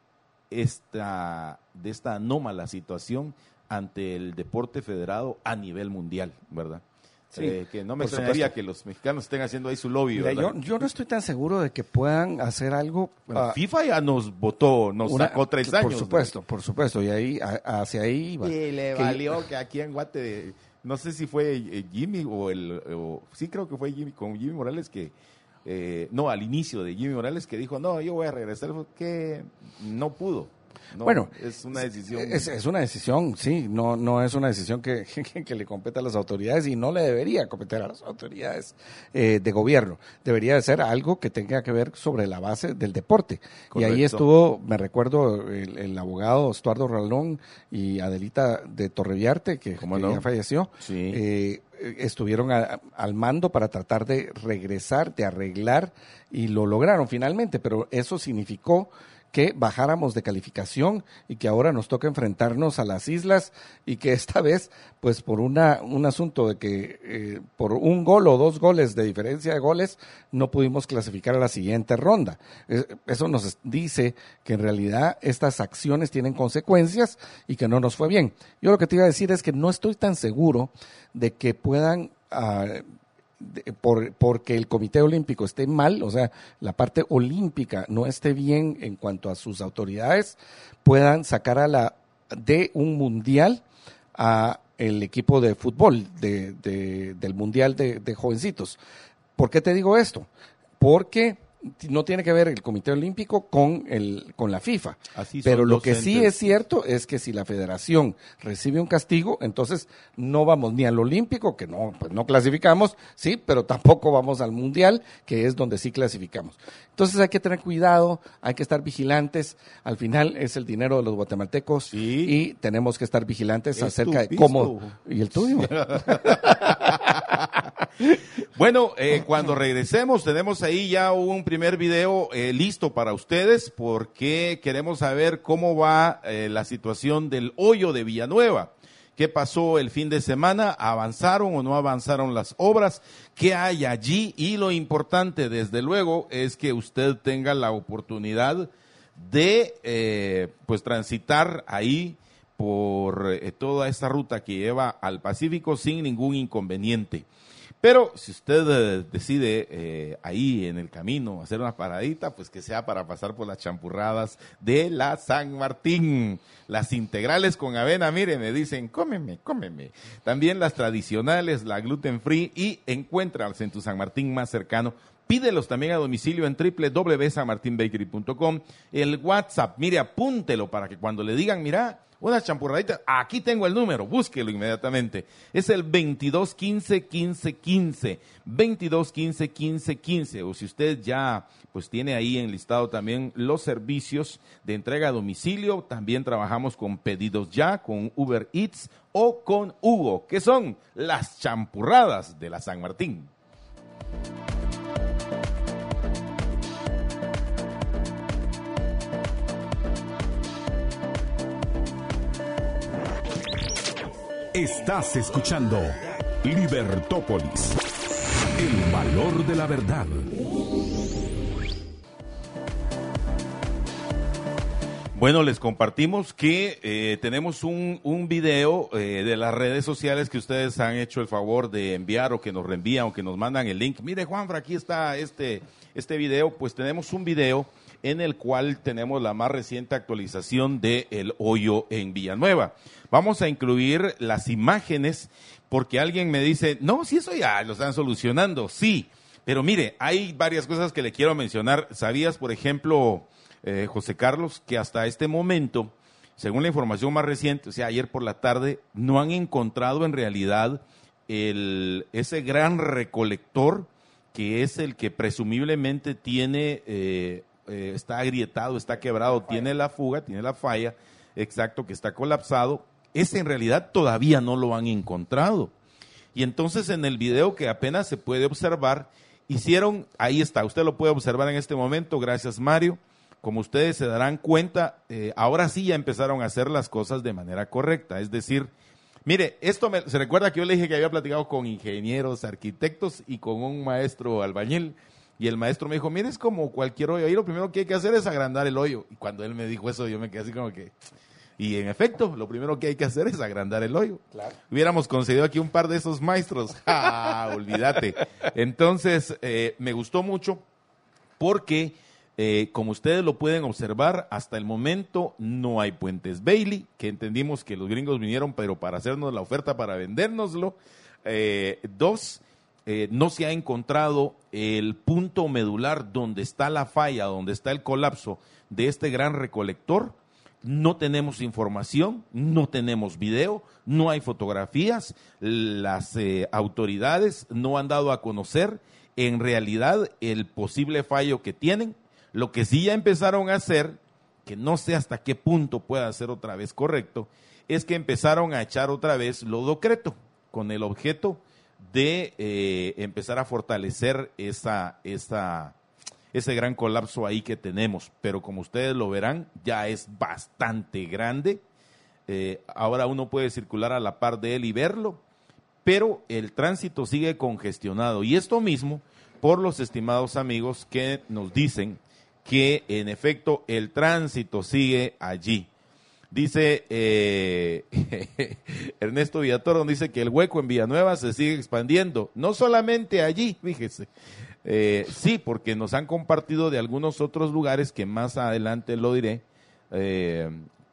esta, de esta anómala situación ante el deporte federado a nivel mundial, ¿verdad? Sí, eh, que no me por extrañaría supuesto. que los mexicanos estén haciendo ahí su lobby. Mira, ¿verdad? yo, yo no estoy tan seguro de que puedan hacer algo. Bueno, ah, FIFA ya nos votó, nos una- sacó tres años. Por supuesto, por supuesto, y ahí a- hacia ahí iba. Y le Que- valió que aquí en Guate, no sé si fue eh, Jimmy o el, o- sí creo que fue Jimmy, con Jimmy Morales que, eh, no, al inicio de Jimmy Morales que dijo, no, yo voy a regresar, que no pudo. No, Bueno, es una decisión. Es, es una decisión, sí, no, no es una decisión que, que, que le compete a las autoridades y no le debería competir a las autoridades eh, de gobierno. Debería de ser algo que tenga que ver sobre la base del deporte. Correcto. Y ahí estuvo, me recuerdo, el, el abogado Estuardo Ralón y Adelita de Torreviarte, que, ¿Cómo que no? ya falleció. Sí. Eh, estuvieron a- al mando para tratar de regresar, de arreglar, y lo lograron finalmente, pero eso significó que bajáramos de calificación y que ahora nos toca enfrentarnos a las islas y que esta vez, pues por una, un asunto de que eh, por un gol o dos goles de diferencia de goles, no pudimos clasificar a la siguiente ronda. Eh, Eso nos dice que en realidad estas acciones tienen consecuencias y que no nos fue bien. Yo lo que te iba a decir es que no estoy tan seguro de que puedan... ah, de- por, porque el Comité Olímpico esté mal, o sea, la parte olímpica no esté bien en cuanto a sus autoridades, puedan sacar a la de un mundial a el equipo de fútbol de, de- del mundial de, de jovencitos. ¿Por qué te digo esto? Porque no tiene que ver el Comité Olímpico con el con la FIFA. Así son Pero lo los que sí entes. es cierto es que si la federación recibe un castigo, entonces no vamos ni al Olímpico, que no, pues no clasificamos, sí, pero tampoco vamos al Mundial, que es donde sí clasificamos. Entonces hay que tener cuidado, hay que estar vigilantes. Al final es el dinero de los guatemaltecos Sí. y tenemos que estar vigilantes Es acerca de tu cómo... pisto. ¿Y el tuyo? Bueno, eh, cuando regresemos tenemos ahí ya un primer video eh, listo para ustedes porque queremos saber cómo va eh, la situación del hoyo de Villanueva. ¿Qué pasó el fin de semana? ¿Avanzaron o no avanzaron las obras? ¿Qué hay allí? Y lo importante, desde luego, es que usted tenga la oportunidad de eh, pues transitar ahí por eh, toda esta ruta que lleva al Pacífico sin ningún inconveniente. Pero si usted eh, decide eh, ahí en el camino hacer una paradita, pues que sea para pasar por las champurradas de la San Martín. Las integrales con avena, mire, me dicen, cómeme, cómeme. También las tradicionales, la gluten free, y encuéntralas en tu San Martín más cercano. Pídelos también a domicilio en doble u doble u doble u punto san martin bakery punto com. El WhatsApp, mire, apúntelo para que cuando le digan, mira, una champurradita, aquí tengo el número, búsquelo inmediatamente. Es el veintidós quince quince quince, veintidós quince quince quince. O si usted ya pues tiene ahí enlistado también los servicios de entrega a domicilio, también trabajamos con Pedidos Ya, con Uber Eats o con Hugo, que son las champurradas de la San Martín. Estás escuchando Libertópolis, el valor de la verdad. Bueno, les compartimos que eh, tenemos un, un video eh, de las redes sociales que ustedes han hecho el favor de enviar o que nos reenvían o que nos mandan el link. Mire, Juanfra, aquí está este, este video. Pues tenemos un video en el cual tenemos la más reciente actualización de El Hoyo en Villanueva. Vamos a incluir las imágenes porque alguien me dice, no, si eso ya lo están solucionando. Sí, pero mire, hay varias cosas que le quiero mencionar. ¿Sabías, por ejemplo... Eh, José Carlos, que hasta este momento, según la información más reciente, o sea, ayer por la tarde, no han encontrado en realidad el, ese gran recolector que es el que presumiblemente tiene, eh, eh, está agrietado, está quebrado, tiene la fuga, tiene la falla, exacto, que está colapsado. Ese en realidad todavía no lo han encontrado. Y entonces en el video que apenas se puede observar, hicieron, ahí está, usted lo puede observar en este momento, gracias Mario. Como ustedes se darán cuenta, eh, ahora sí ya empezaron a hacer las cosas de manera correcta. Es decir, mire, esto me, se recuerda que yo le dije que había platicado con ingenieros, arquitectos y con un maestro albañil. Y el maestro me dijo, mire, es como cualquier hoyo, ahí lo primero que hay que hacer es agrandar el hoyo. Y cuando él me dijo eso, yo me quedé así como que... Y en efecto, lo primero que hay que hacer es agrandar el hoyo. Claro. Hubiéramos conseguido aquí un par de esos maestros. ¡Ah, olvídate! Entonces, eh, me gustó mucho porque... Eh, como ustedes lo pueden observar, hasta el momento no hay puentes Bailey, que entendimos que los gringos vinieron, pero para hacernos la oferta, para vendérnoslo. Eh, dos, eh, no se ha encontrado el punto medular donde está la falla, donde está el colapso de este gran recolector. No tenemos información, no tenemos video, no hay fotografías. Las eh, autoridades no han dado a conocer en realidad el posible fallo que tienen. Lo que sí ya empezaron a hacer, que no sé hasta qué punto pueda ser otra vez correcto, es que empezaron a echar otra vez lodocreto con el objeto de eh, empezar a fortalecer esa, esa, ese gran colapso ahí que tenemos. Pero como ustedes lo verán, ya es bastante grande. Eh, ahora uno puede circular a la par de él y verlo, pero el tránsito sigue congestionado. Y esto mismo por los estimados amigos que nos dicen que en efecto el tránsito sigue allí. Dice eh, Ernesto Villatoro, dice que el hueco en Villanueva se sigue expandiendo, no solamente allí, fíjese, eh, sí, porque nos han compartido de algunos otros lugares que más adelante lo diré. Eh,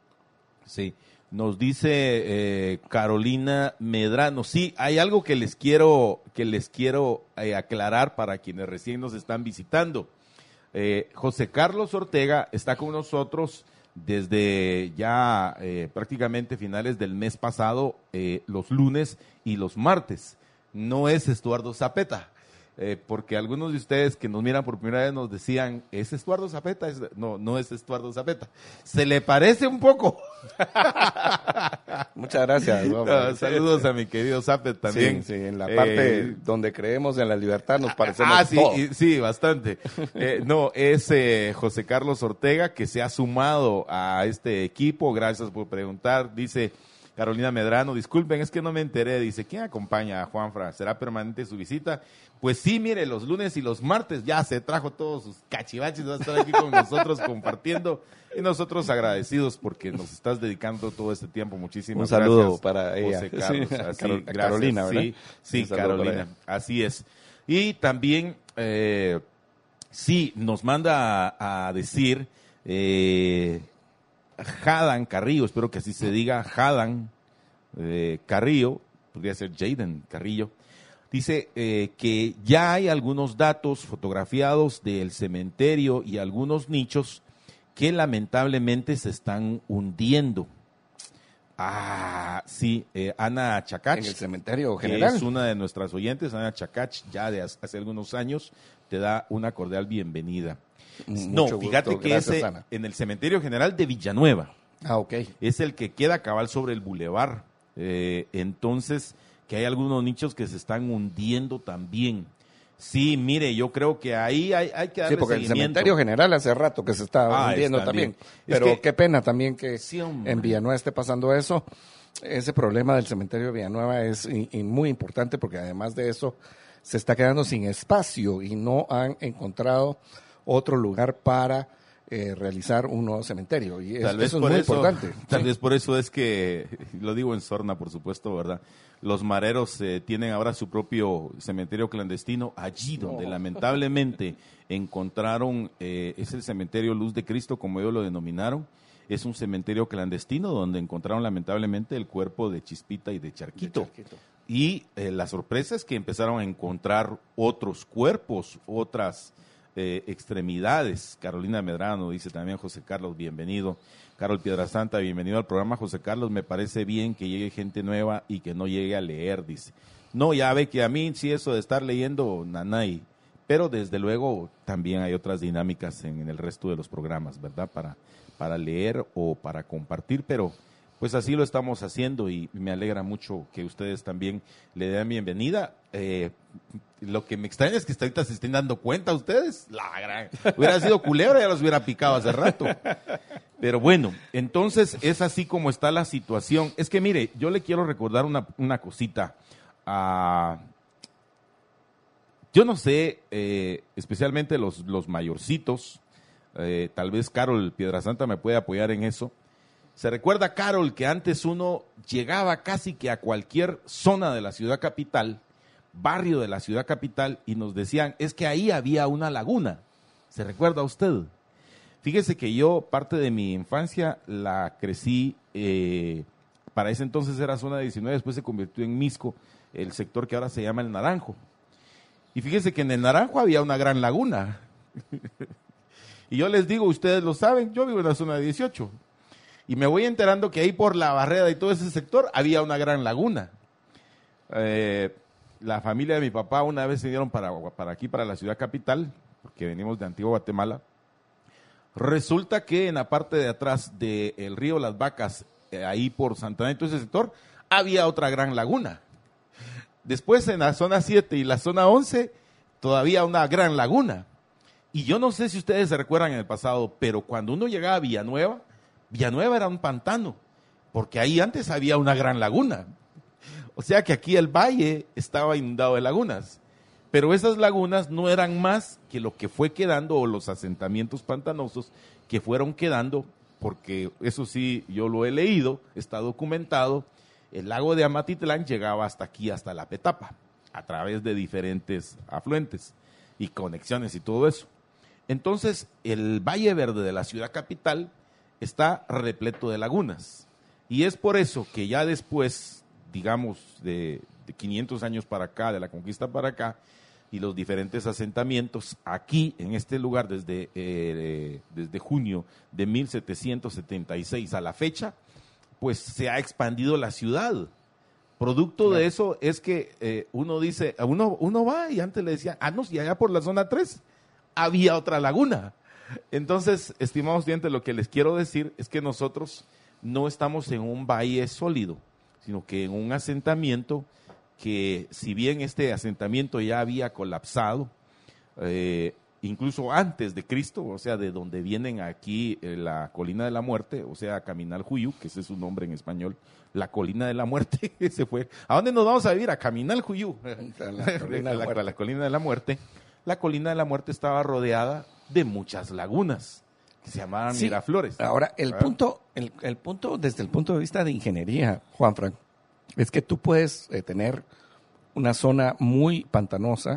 sí, nos dice eh, Carolina Medrano, sí, hay algo que les quiero, que les quiero eh, aclarar para quienes recién nos están visitando. Eh, José Carlos Ortega está con nosotros desde ya eh, prácticamente finales del mes pasado, eh, los lunes y los martes. No es Estuardo Zapeta, eh, porque algunos de ustedes que nos miran por primera vez nos decían, ¿es Estuardo Zapeta? Es, no, no es Estuardo Zapeta. Se le parece un poco. Muchas gracias. No, saludos a mi querido Zapet también. Sí, sí, en la parte eh, donde creemos en la libertad nos parecemos Ah, sí, todos. y, sí, bastante. Eh, no, es eh, José Carlos Ortega que se ha sumado a este equipo. Gracias por preguntar. Dice Carolina Medrano, disculpen, es que no me enteré. Dice, ¿quién acompaña a Juanfra? ¿Será permanente su visita? Pues sí, mire, los lunes y los martes ya se trajo todos sus cachivaches, va a estar aquí con nosotros compartiendo y nosotros agradecidos porque nos estás dedicando todo este tiempo. Muchísimas gracias. Un saludo para ella. José Carlos. Sí, así, Carol, gracias. Carolina, ¿verdad? Sí, sí, Un Carolina, así es. Y también, eh, sí, nos manda a, a decir eh, Jadan Carrillo, espero que así se diga, Jadan eh, Carrillo, podría ser Jaden Carrillo. Dice eh, que ya hay algunos datos fotografiados del cementerio y algunos nichos que lamentablemente se están hundiendo. Ah, sí, eh, Ana Chacach. En el cementerio que general. es una de nuestras oyentes, Ana Chacach, ya de hace algunos años, te da una cordial bienvenida. Mucho no, gusto. fíjate que Gracias, ese, Ana. en el cementerio general de Villanueva, Ah, ok. es el que queda cabal sobre el bulevar. Eh, entonces, que hay algunos nichos que se están hundiendo también. Sí, mire, yo creo que ahí hay, hay que darle Sí, porque seguimiento. el cementerio general hace rato que se está Ah, hundiendo está también. bien. Es Pero que- qué pena también que Sí, hombre. en Villanueva esté pasando eso. Ese problema del cementerio de Villanueva es y, y muy importante porque además de eso se está quedando sin espacio y no han encontrado otro lugar para eh, realizar un nuevo cementerio. Y es- Tal vez eso es por muy eso, importante. Tal Sí. vez por eso es que, lo digo en sorna, por supuesto, ¿verdad? Los mareros eh, tienen ahora su propio cementerio clandestino allí donde lamentablemente encontraron, eh, es el cementerio Luz de Cristo, como ellos lo denominaron. Es un cementerio clandestino donde encontraron lamentablemente el cuerpo de Chispita y de Charquito. De Charquito. Y eh, la sorpresa es que empezaron a encontrar otros cuerpos, otras eh, extremidades. Carolina Medrano dice también, José Carlos, bienvenido. Carol Piedrasanta, bienvenido al programa. José Carlos, me parece bien que llegue gente nueva y que no llegue a leer, dice. No, ya ve que a mí sí eso de estar leyendo, nanay. Pero desde luego también hay otras dinámicas en, en el resto de los programas, ¿verdad? Para, para leer o para compartir, pero pues así lo estamos haciendo y me alegra mucho que ustedes también le den bienvenida. Eh, lo que me extraña es que hasta ahorita se estén dando cuenta ustedes. La gran... Hubiera sido culebra, ya los hubiera picado hace rato. Pero bueno, entonces es así como está la situación. Es que mire, yo le quiero recordar una, una cosita. Ah, Yo no sé, eh, especialmente los, los mayorcitos, eh, tal vez Carol Piedrasanta me puede apoyar en eso. Se recuerda, Carol, que antes uno llegaba casi que a cualquier zona de la ciudad capital, barrio de la ciudad capital, y nos decían, es que ahí había una laguna. ¿Se recuerda usted? Fíjese que yo, parte de mi infancia, la crecí, eh, para ese entonces era zona diecinueve, después se convirtió en Misco, el sector que ahora se llama El Naranjo. Y fíjese que en El Naranjo había una gran laguna. Y yo les digo, ustedes lo saben, yo vivo en la zona dieciocho. Y me voy enterando que ahí por la Barreda y todo ese sector había una gran laguna. Eh, la familia de mi papá una vez se dieron para, para aquí, para la ciudad capital, porque venimos de Antigua Guatemala. Resulta que en la parte de atrás del río Las Vacas, eh, ahí por Santana y todo ese sector, había otra gran laguna. Después en la zona siete y la zona once, todavía una gran laguna. Y yo no sé si ustedes se recuerdan en el pasado, pero cuando uno llegaba a Villanueva, Villanueva era un pantano, porque ahí antes había una gran laguna. O sea que aquí el valle estaba inundado de lagunas. Pero esas lagunas no eran más que lo que fue quedando, o los asentamientos pantanosos que fueron quedando, porque eso sí, yo lo he leído, está documentado. El lago de Amatitlán llegaba hasta aquí, hasta la Petapa, a través de diferentes afluentes y conexiones y todo eso. Entonces, el Valle Verde de la ciudad capital está repleto de lagunas. Y es por eso que ya después, digamos, de, de quinientos años para acá, de la conquista para acá, y los diferentes asentamientos aquí, en este lugar, desde, eh, desde junio de mil setecientos setenta y seis a la fecha, pues se ha expandido la ciudad. Producto claro. de eso es que eh, uno dice, uno, uno va y antes le decía, ah, no, y allá por la zona tres había otra laguna. Entonces, estimados clientes, lo que les quiero decir es que nosotros no estamos en un valle sólido, sino que en un asentamiento que, si bien este asentamiento ya había colapsado, eh, incluso antes de Cristo, o sea, de donde vienen aquí eh, la Colina de la Muerte, o sea, Caminal Juyú, que ese es su nombre en español, la Colina de la Muerte, se fue. ¿A dónde nos vamos a vivir? A Caminal Juyú, la Colina, la, la, la Colina de la Muerte. La Colina de la Muerte estaba rodeada de muchas lagunas que se llamaban sí, Miraflores. Ahora, el punto, el, el punto, desde el punto de vista de ingeniería, Juanfran, es que tú puedes eh, tener una zona muy pantanosa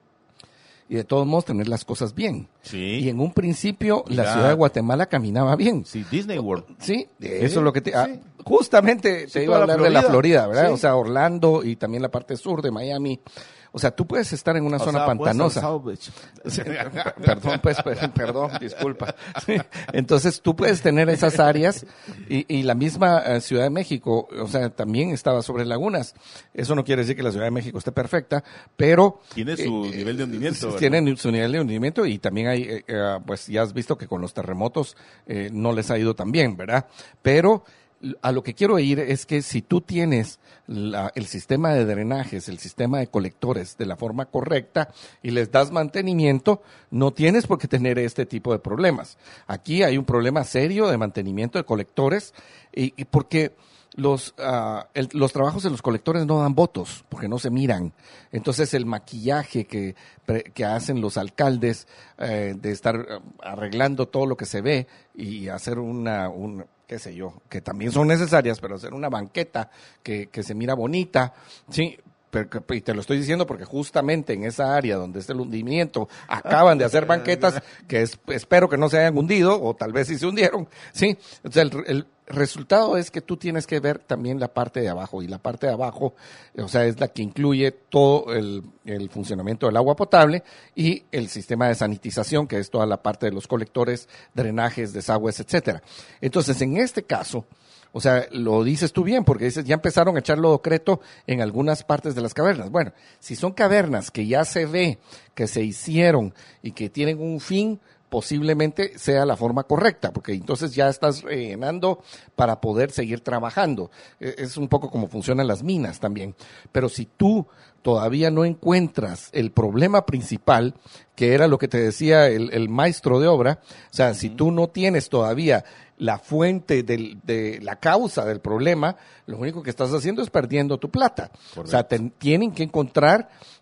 y de todos modos tener las cosas bien. Sí. Y en un principio Mira. la ciudad de Guatemala caminaba bien. Sí, Disney World. Sí, sí. eso es lo que te... Sí. Ah, justamente sí, te iba a hablar la de la Florida, ¿verdad? Sí. O sea, Orlando y también la parte sur de Miami. O sea, tú puedes estar en una o zona sea, pantanosa. Sí, perdón, pues, perdón, disculpa. Sí. Entonces, tú puedes tener esas áreas y, y la misma uh, Ciudad de México, o sea, también estaba sobre lagunas. Eso no quiere decir que la Ciudad de México esté perfecta, pero... Tiene su eh, nivel de hundimiento. Tiene ¿verdad? su nivel de hundimiento y también hay, eh, eh, pues ya has visto que con los terremotos eh, no les ha ido tan bien, ¿verdad? Pero... a lo que quiero ir es que si tú tienes la, el sistema de drenajes, el sistema de colectores de la forma correcta y les das mantenimiento, no tienes por qué tener este tipo de problemas. Aquí hay un problema serio de mantenimiento de colectores y, y porque los, uh, el, los trabajos de los colectores no dan votos porque no se miran. Entonces el maquillaje que, que hacen los alcaldes eh, de estar arreglando todo lo que se ve y hacer una... una qué sé yo, que también son necesarias, pero hacer una banqueta que, que se mira bonita, sí, pero, y te lo estoy diciendo porque justamente en esa área donde está el hundimiento acaban de hacer banquetas que es, espero que no se hayan hundido, o tal vez sí se hundieron, sí, o sea, el, el resultado es que tú tienes que ver también la parte de abajo, y la parte de abajo, o sea, es la que incluye todo el, el funcionamiento del agua potable y el sistema de sanitización, que es toda la parte de los colectores, drenajes, desagües, etcétera. Entonces, en este caso, o sea, lo dices tú bien, porque dices, ya empezaron a echar lodocreto en algunas partes de las cavernas. Bueno, si son cavernas que ya se ve, que se hicieron y que tienen un fin, posiblemente sea la forma correcta, porque entonces ya estás rellenando para poder seguir trabajando. Es un poco como funcionan las minas también. Pero si tú todavía no encuentras el problema principal, que era lo que te decía el, el maestro de obra, o sea, uh-huh. si tú no tienes todavía la fuente del, de la causa del problema, lo único que estás haciendo es perdiendo tu plata. Correcto. O sea, te, tienen que encontrar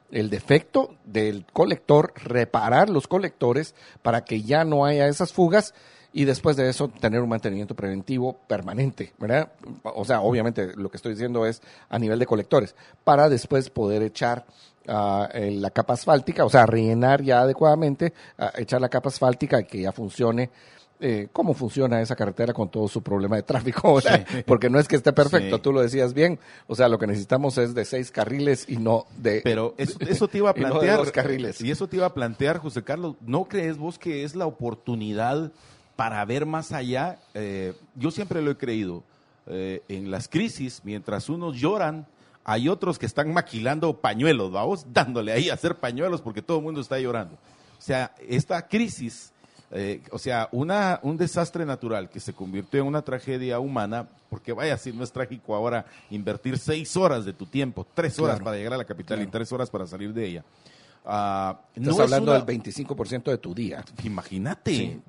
el defecto del colector, reparar los colectores para que ya no haya esas fugas y después de eso tener un mantenimiento preventivo permanente, ¿verdad? O sea, obviamente lo que estoy diciendo es a nivel de colectores, para después poder echar uh, la capa asfáltica, o sea, rellenar ya adecuadamente, uh, echar la capa asfáltica y que ya funcione. Eh, cómo funciona esa carretera con todo su problema de tráfico, ¿verdad? Sí. Porque no es que esté perfecto, sí. Tú lo decías bien, o sea, lo que necesitamos es de seis carriles y no de... Pero eso, eso te iba a plantear, y no de dos carriles. Y eso te iba a plantear, José Carlos, ¿no crees vos que es la oportunidad para ver más allá? Eh, yo siempre lo he creído, eh, en las crisis, mientras unos lloran, hay otros que están maquilando pañuelos, vamos, dándole ahí a hacer pañuelos porque todo el mundo está llorando. O sea, esta crisis... Eh, o sea, una, un desastre natural que se convirtió en una tragedia humana, porque vaya, si no es trágico ahora invertir seis horas de tu tiempo, tres horas claro, para llegar a la capital claro. y tres horas para salir de ella. Uh, Estás no hablando una... del veinticinco por ciento de tu día. Imagínate, sí,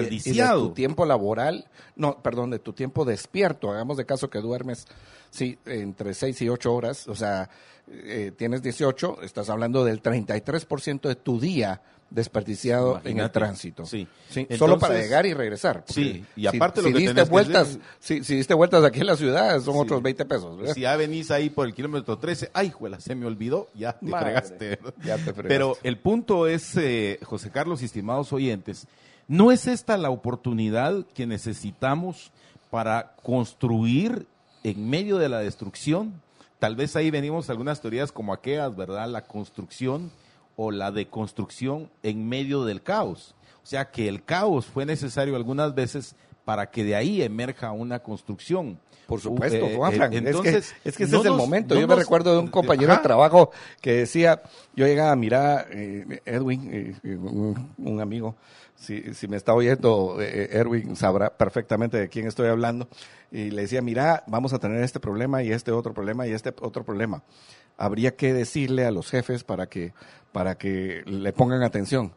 Y desperdiciado. de, y de tu tiempo laboral, no, perdón, de tu tiempo despierto. Hagamos de caso que duermes, sí, entre seis y ocho horas, o sea, eh, tienes dieciocho, estás hablando del treinta y tres por ciento de tu día desperdiciado Imagínate. En el tránsito. Sí. Sí, Entonces, solo para llegar y regresar. Sí, y aparte si, lo si que diste vueltas, que hacer... si, si diste vueltas aquí en la ciudad son sí. otros veinte pesos. ¿verdad? Si ya venís ahí por el kilómetro trece, ay, juela, se me olvidó, ya te Madre, fregaste. Ya te fregaste. Pero el punto es, eh, José Carlos y estimados oyentes, ¿no es esta la oportunidad que necesitamos para construir en medio de la destrucción? Tal vez ahí venimos algunas teorías como aquellas, ¿verdad? La construcción o la deconstrucción en medio del caos. O sea, que el caos fue necesario algunas veces para que de ahí emerja una construcción. Por supuesto, eh, Juan Frank, entonces, es que, es que ese no es el nos, momento. No yo nos, me recuerdo de un compañero ajá. de trabajo que decía, yo llegaba a mirar, eh, Edwin, eh, un, un amigo, si, si me está oyendo, eh, Edwin sabrá perfectamente de quién estoy hablando, y le decía, mira, vamos a tener este problema y este otro problema y este otro problema. Habría que decirle a los jefes para que, para que le pongan atención.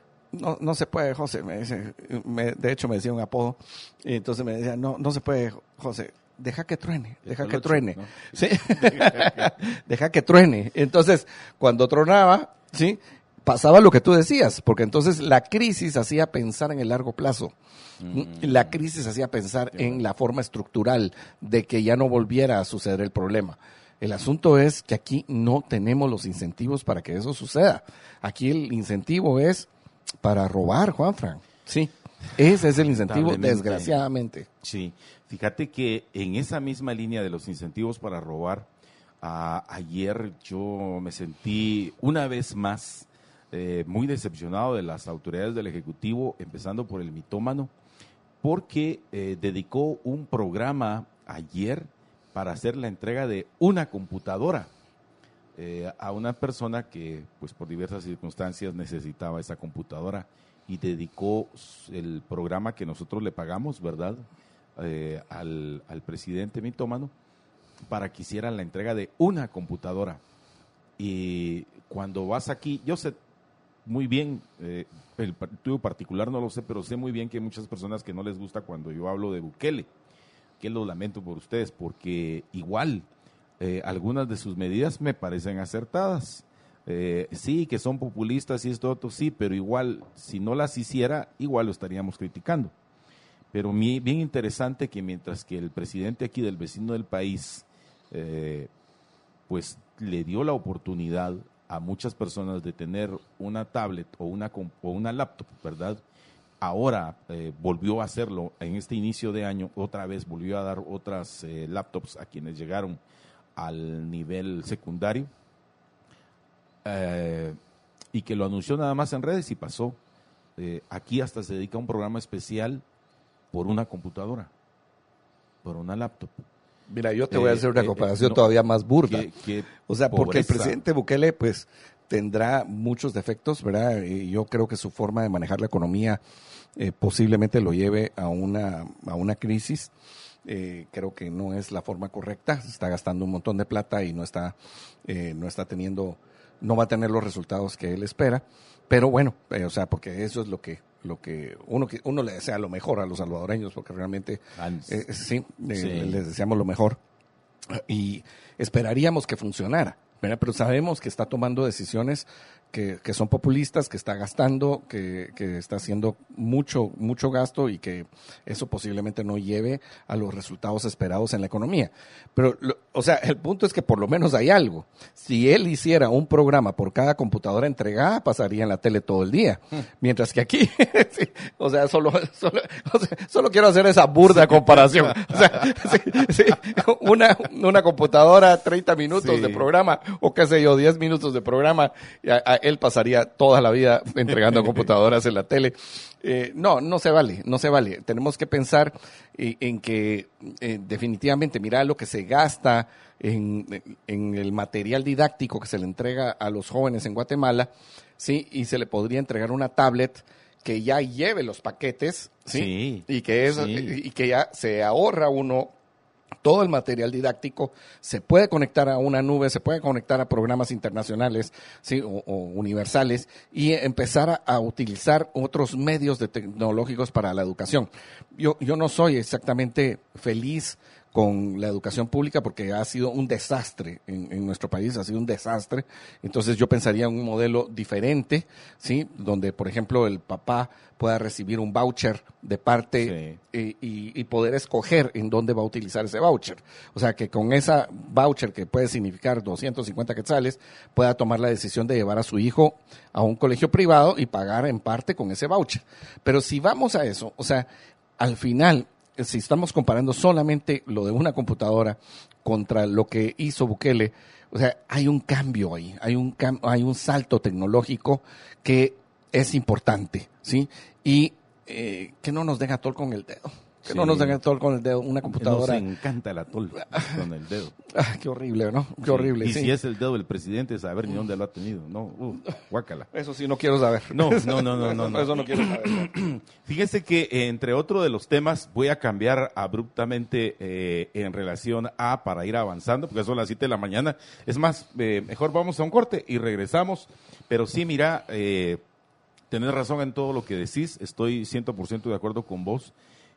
No, no se puede, José, me dice, me, de hecho me decía un apodo, y entonces me decía, no, no se puede, José, deja que truene, deja que truene, ¿no? ¿Sí? Deja que truene. Entonces, cuando tronaba, ¿sí? Pasaba lo que tú decías, porque entonces la crisis hacía pensar en el largo plazo. Mm. La crisis hacía pensar sí, en bueno. la forma estructural de que ya no volviera a suceder el problema. El asunto es que aquí no tenemos los incentivos para que eso suceda. Aquí el incentivo es para robar, Juanfran. Sí, ese es el incentivo, desgraciadamente. Sí, fíjate que en esa misma línea de los incentivos para robar, uh, ayer yo me sentí una vez más eh, muy decepcionado de las autoridades del Ejecutivo, empezando por el mitómano, porque eh, dedicó un programa ayer para hacer la entrega de una computadora eh, a una persona que, pues por diversas circunstancias, necesitaba esa computadora y dedicó el programa que nosotros le pagamos, ¿verdad?, eh, al, al presidente mitómano para que hiciera la entrega de una computadora. Y cuando vas aquí, yo sé muy bien, eh, el tuyo particular no lo sé, pero sé muy bien que hay muchas personas que no les gusta cuando yo hablo de Bukele, que lo lamento por ustedes, porque igual eh, algunas de sus medidas me parecen acertadas. Eh, sí, que son populistas y esto otro, sí, pero igual, si no las hiciera, igual lo estaríamos criticando. Pero mi, bien interesante que mientras que el presidente aquí del vecino del país, eh, pues le dio la oportunidad a muchas personas de tener una tablet o una, o una laptop, ¿verdad?, ahora eh, volvió a hacerlo en este inicio de año, otra vez volvió a dar otras eh, laptops a quienes llegaron al nivel secundario, eh, y que lo anunció nada más en redes y pasó. Eh, aquí hasta se dedica a un programa especial por una computadora, por una laptop. Mira, yo te voy a hacer una eh, comparación eh, no, todavía más burda. Que, que o sea, pobreza. Porque el presidente Bukele, pues, tendrá muchos defectos, ¿verdad? Y yo creo que su forma de manejar la economía eh, posiblemente lo lleve a una, a una crisis. Eh, creo que no es la forma correcta. Se está gastando un montón de plata y no está, eh, no está teniendo, no va a tener los resultados que él espera. Pero bueno, eh, o sea, porque eso es lo que, lo que uno que uno le desea lo mejor a los salvadoreños, porque realmente eh, sí, eh, sí, les deseamos lo mejor y esperaríamos que funcionara. ¿verdad? Pero sabemos que está tomando decisiones que, que son populistas, que está gastando, que, que está haciendo mucho, mucho gasto y que eso posiblemente no lleve a los resultados esperados en la economía. Pero, lo, o sea, el punto es que por lo menos hay algo. Si él hiciera un programa por cada computadora entregada, pasaría en la tele todo el día. Hmm. Mientras que aquí, sí, o sea, solo, solo, o sea, solo quiero hacer esa burda comparación. O sea, sí, sí, una, una computadora, treinta minutos sí. de programa, o qué sé yo, diez minutos de programa, a, a, él pasaría toda la vida entregando computadoras en la tele. Eh, no, no se vale, no se vale. Tenemos que pensar eh, en que eh, definitivamente, mira lo que se gasta en, en el material didáctico que se le entrega a los jóvenes en Guatemala, sí, y se le podría entregar una tablet que ya lleve los paquetes, sí, sí y que es, sí. y que ya se ahorra uno todo el material didáctico, se puede conectar a una nube, se puede conectar a programas internacionales, ¿sí? o, o universales, y empezar a, a utilizar otros medios de tecnológicos para la educación. Yo, yo no soy exactamente feliz con la educación pública porque ha sido un desastre en, en nuestro país, ha sido un desastre. Entonces yo pensaría en un modelo diferente, ¿sí? Donde, por ejemplo, el papá pueda recibir un voucher de parte sí. y, y, y poder escoger en dónde va a utilizar ese voucher. O sea, que con esa voucher que puede significar doscientos cincuenta quetzales, pueda tomar la decisión de llevar a su hijo a un colegio privado y pagar en parte con ese voucher. Pero si vamos a eso, o sea, al final, si estamos comparando solamente lo de una computadora contra lo que hizo Bukele, o sea, hay un cambio ahí, hay un cam- hay un salto tecnológico que es importante, ¿sí? Y eh, que no nos den atol con el dedo. Que sí. no nos den atol con el dedo, una computadora. Nos encanta el atol con el dedo. Ah, qué horrible, ¿no? Qué sí. horrible. Y sí. si es el dedo del presidente, saber ni dónde lo ha tenido, ¿no? Uh, guácala. Eso sí, no quiero saber. No, no, no, no, no. no. Eso no quiero saber. Fíjese que eh, entre otro de los temas voy a cambiar abruptamente eh, en relación a, para ir avanzando, porque son las siete de la mañana. Es más, eh, mejor vamos a un corte y regresamos. Pero sí, mira, eh, tenés razón en todo lo que decís. Estoy cien por ciento de acuerdo con vos.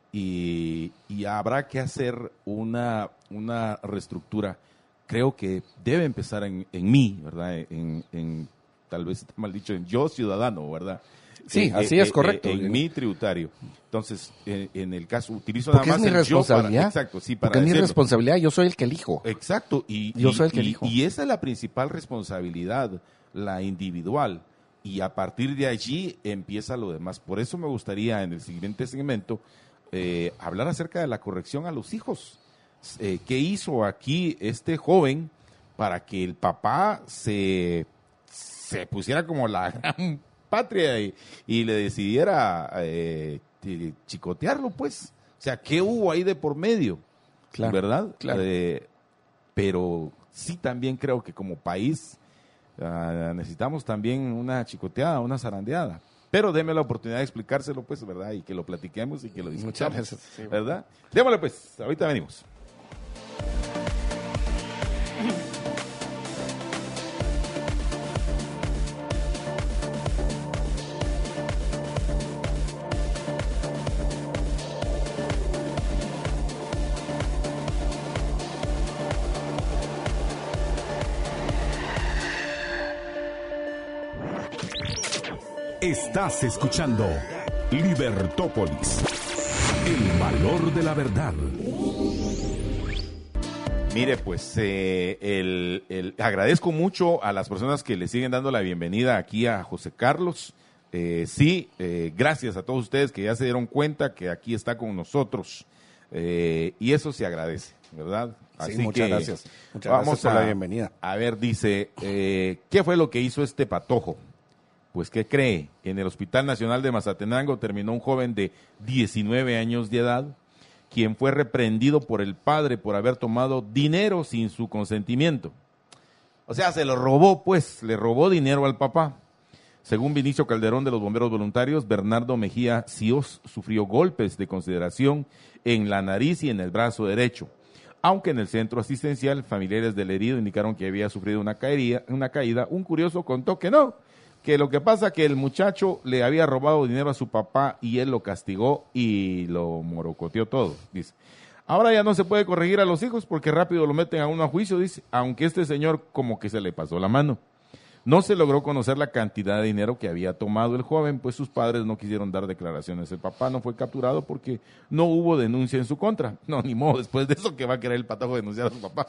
Y, y habrá que hacer una, una reestructura. Creo que debe empezar en, en mí, ¿verdad? En, en, tal vez está mal dicho, en yo ciudadano, ¿verdad? Sí, eh, así eh, es correcto. En, en mi tributario. Entonces, en, en el caso, utilizo porque nada más es mi el responsabilidad. yo para, exacto, sí, para porque es mi decirlo. responsabilidad, yo soy el que elijo. Exacto, y, yo y, soy el que y, elijo. Y esa es la principal responsabilidad, la individual. Y a partir de allí empieza lo demás. Por eso me gustaría en el siguiente segmento Eh, hablar acerca de la corrección a los hijos. Eh, ¿Qué hizo aquí este joven para que el papá se, se pusiera como la gran patria y, y le decidiera eh, chicotearlo, pues? O sea, ¿qué hubo ahí de por medio? Claro, ¿verdad? Claro. Eh, pero sí también creo que como país uh, necesitamos también una chicoteada, una zarandeada. Pero déme la oportunidad de explicárselo, pues, ¿verdad? Y que lo platiquemos y que lo discutamos. Muchas gracias. Sí, ¿verdad? Démosle, pues. Ahorita venimos. Estás escuchando Libertópolis, el valor de la verdad. Mire, pues eh, el, el, agradezco mucho a las personas que le siguen dando la bienvenida aquí a José Carlos. Eh, sí, eh, gracias a todos ustedes que ya se dieron cuenta que aquí está con nosotros. Eh, y eso se agradece, ¿verdad? Sí, Así muchas que gracias. Muchas vamos gracias por a, la bienvenida. A ver, dice, eh, ¿qué fue lo que hizo este patojo? Pues, ¿qué cree? En el Hospital Nacional de Mazatenango terminó un joven de diecinueve años de edad, quien fue reprendido por el padre por haber tomado dinero sin su consentimiento. O sea, se lo robó, pues, le robó dinero al papá. Según Vinicio Calderón de los Bomberos Voluntarios, Bernardo Mejía Cíos sufrió golpes de consideración en la nariz y en el brazo derecho. Aunque en el centro asistencial, familiares del herido indicaron que había sufrido una caída, una caída, un curioso contó que no, que lo que pasa que el muchacho le había robado dinero a su papá y él lo castigó y lo morocoteó todo, dice. Ahora ya no se puede corregir a los hijos porque rápido lo meten a uno a juicio, dice, aunque este señor como que se le pasó la mano. No se logró conocer la cantidad de dinero que había tomado el joven, pues sus padres no quisieron dar declaraciones. El papá no fue capturado porque no hubo denuncia en su contra. No, ni modo, después de eso que va a querer el patojo denunciar a su papá.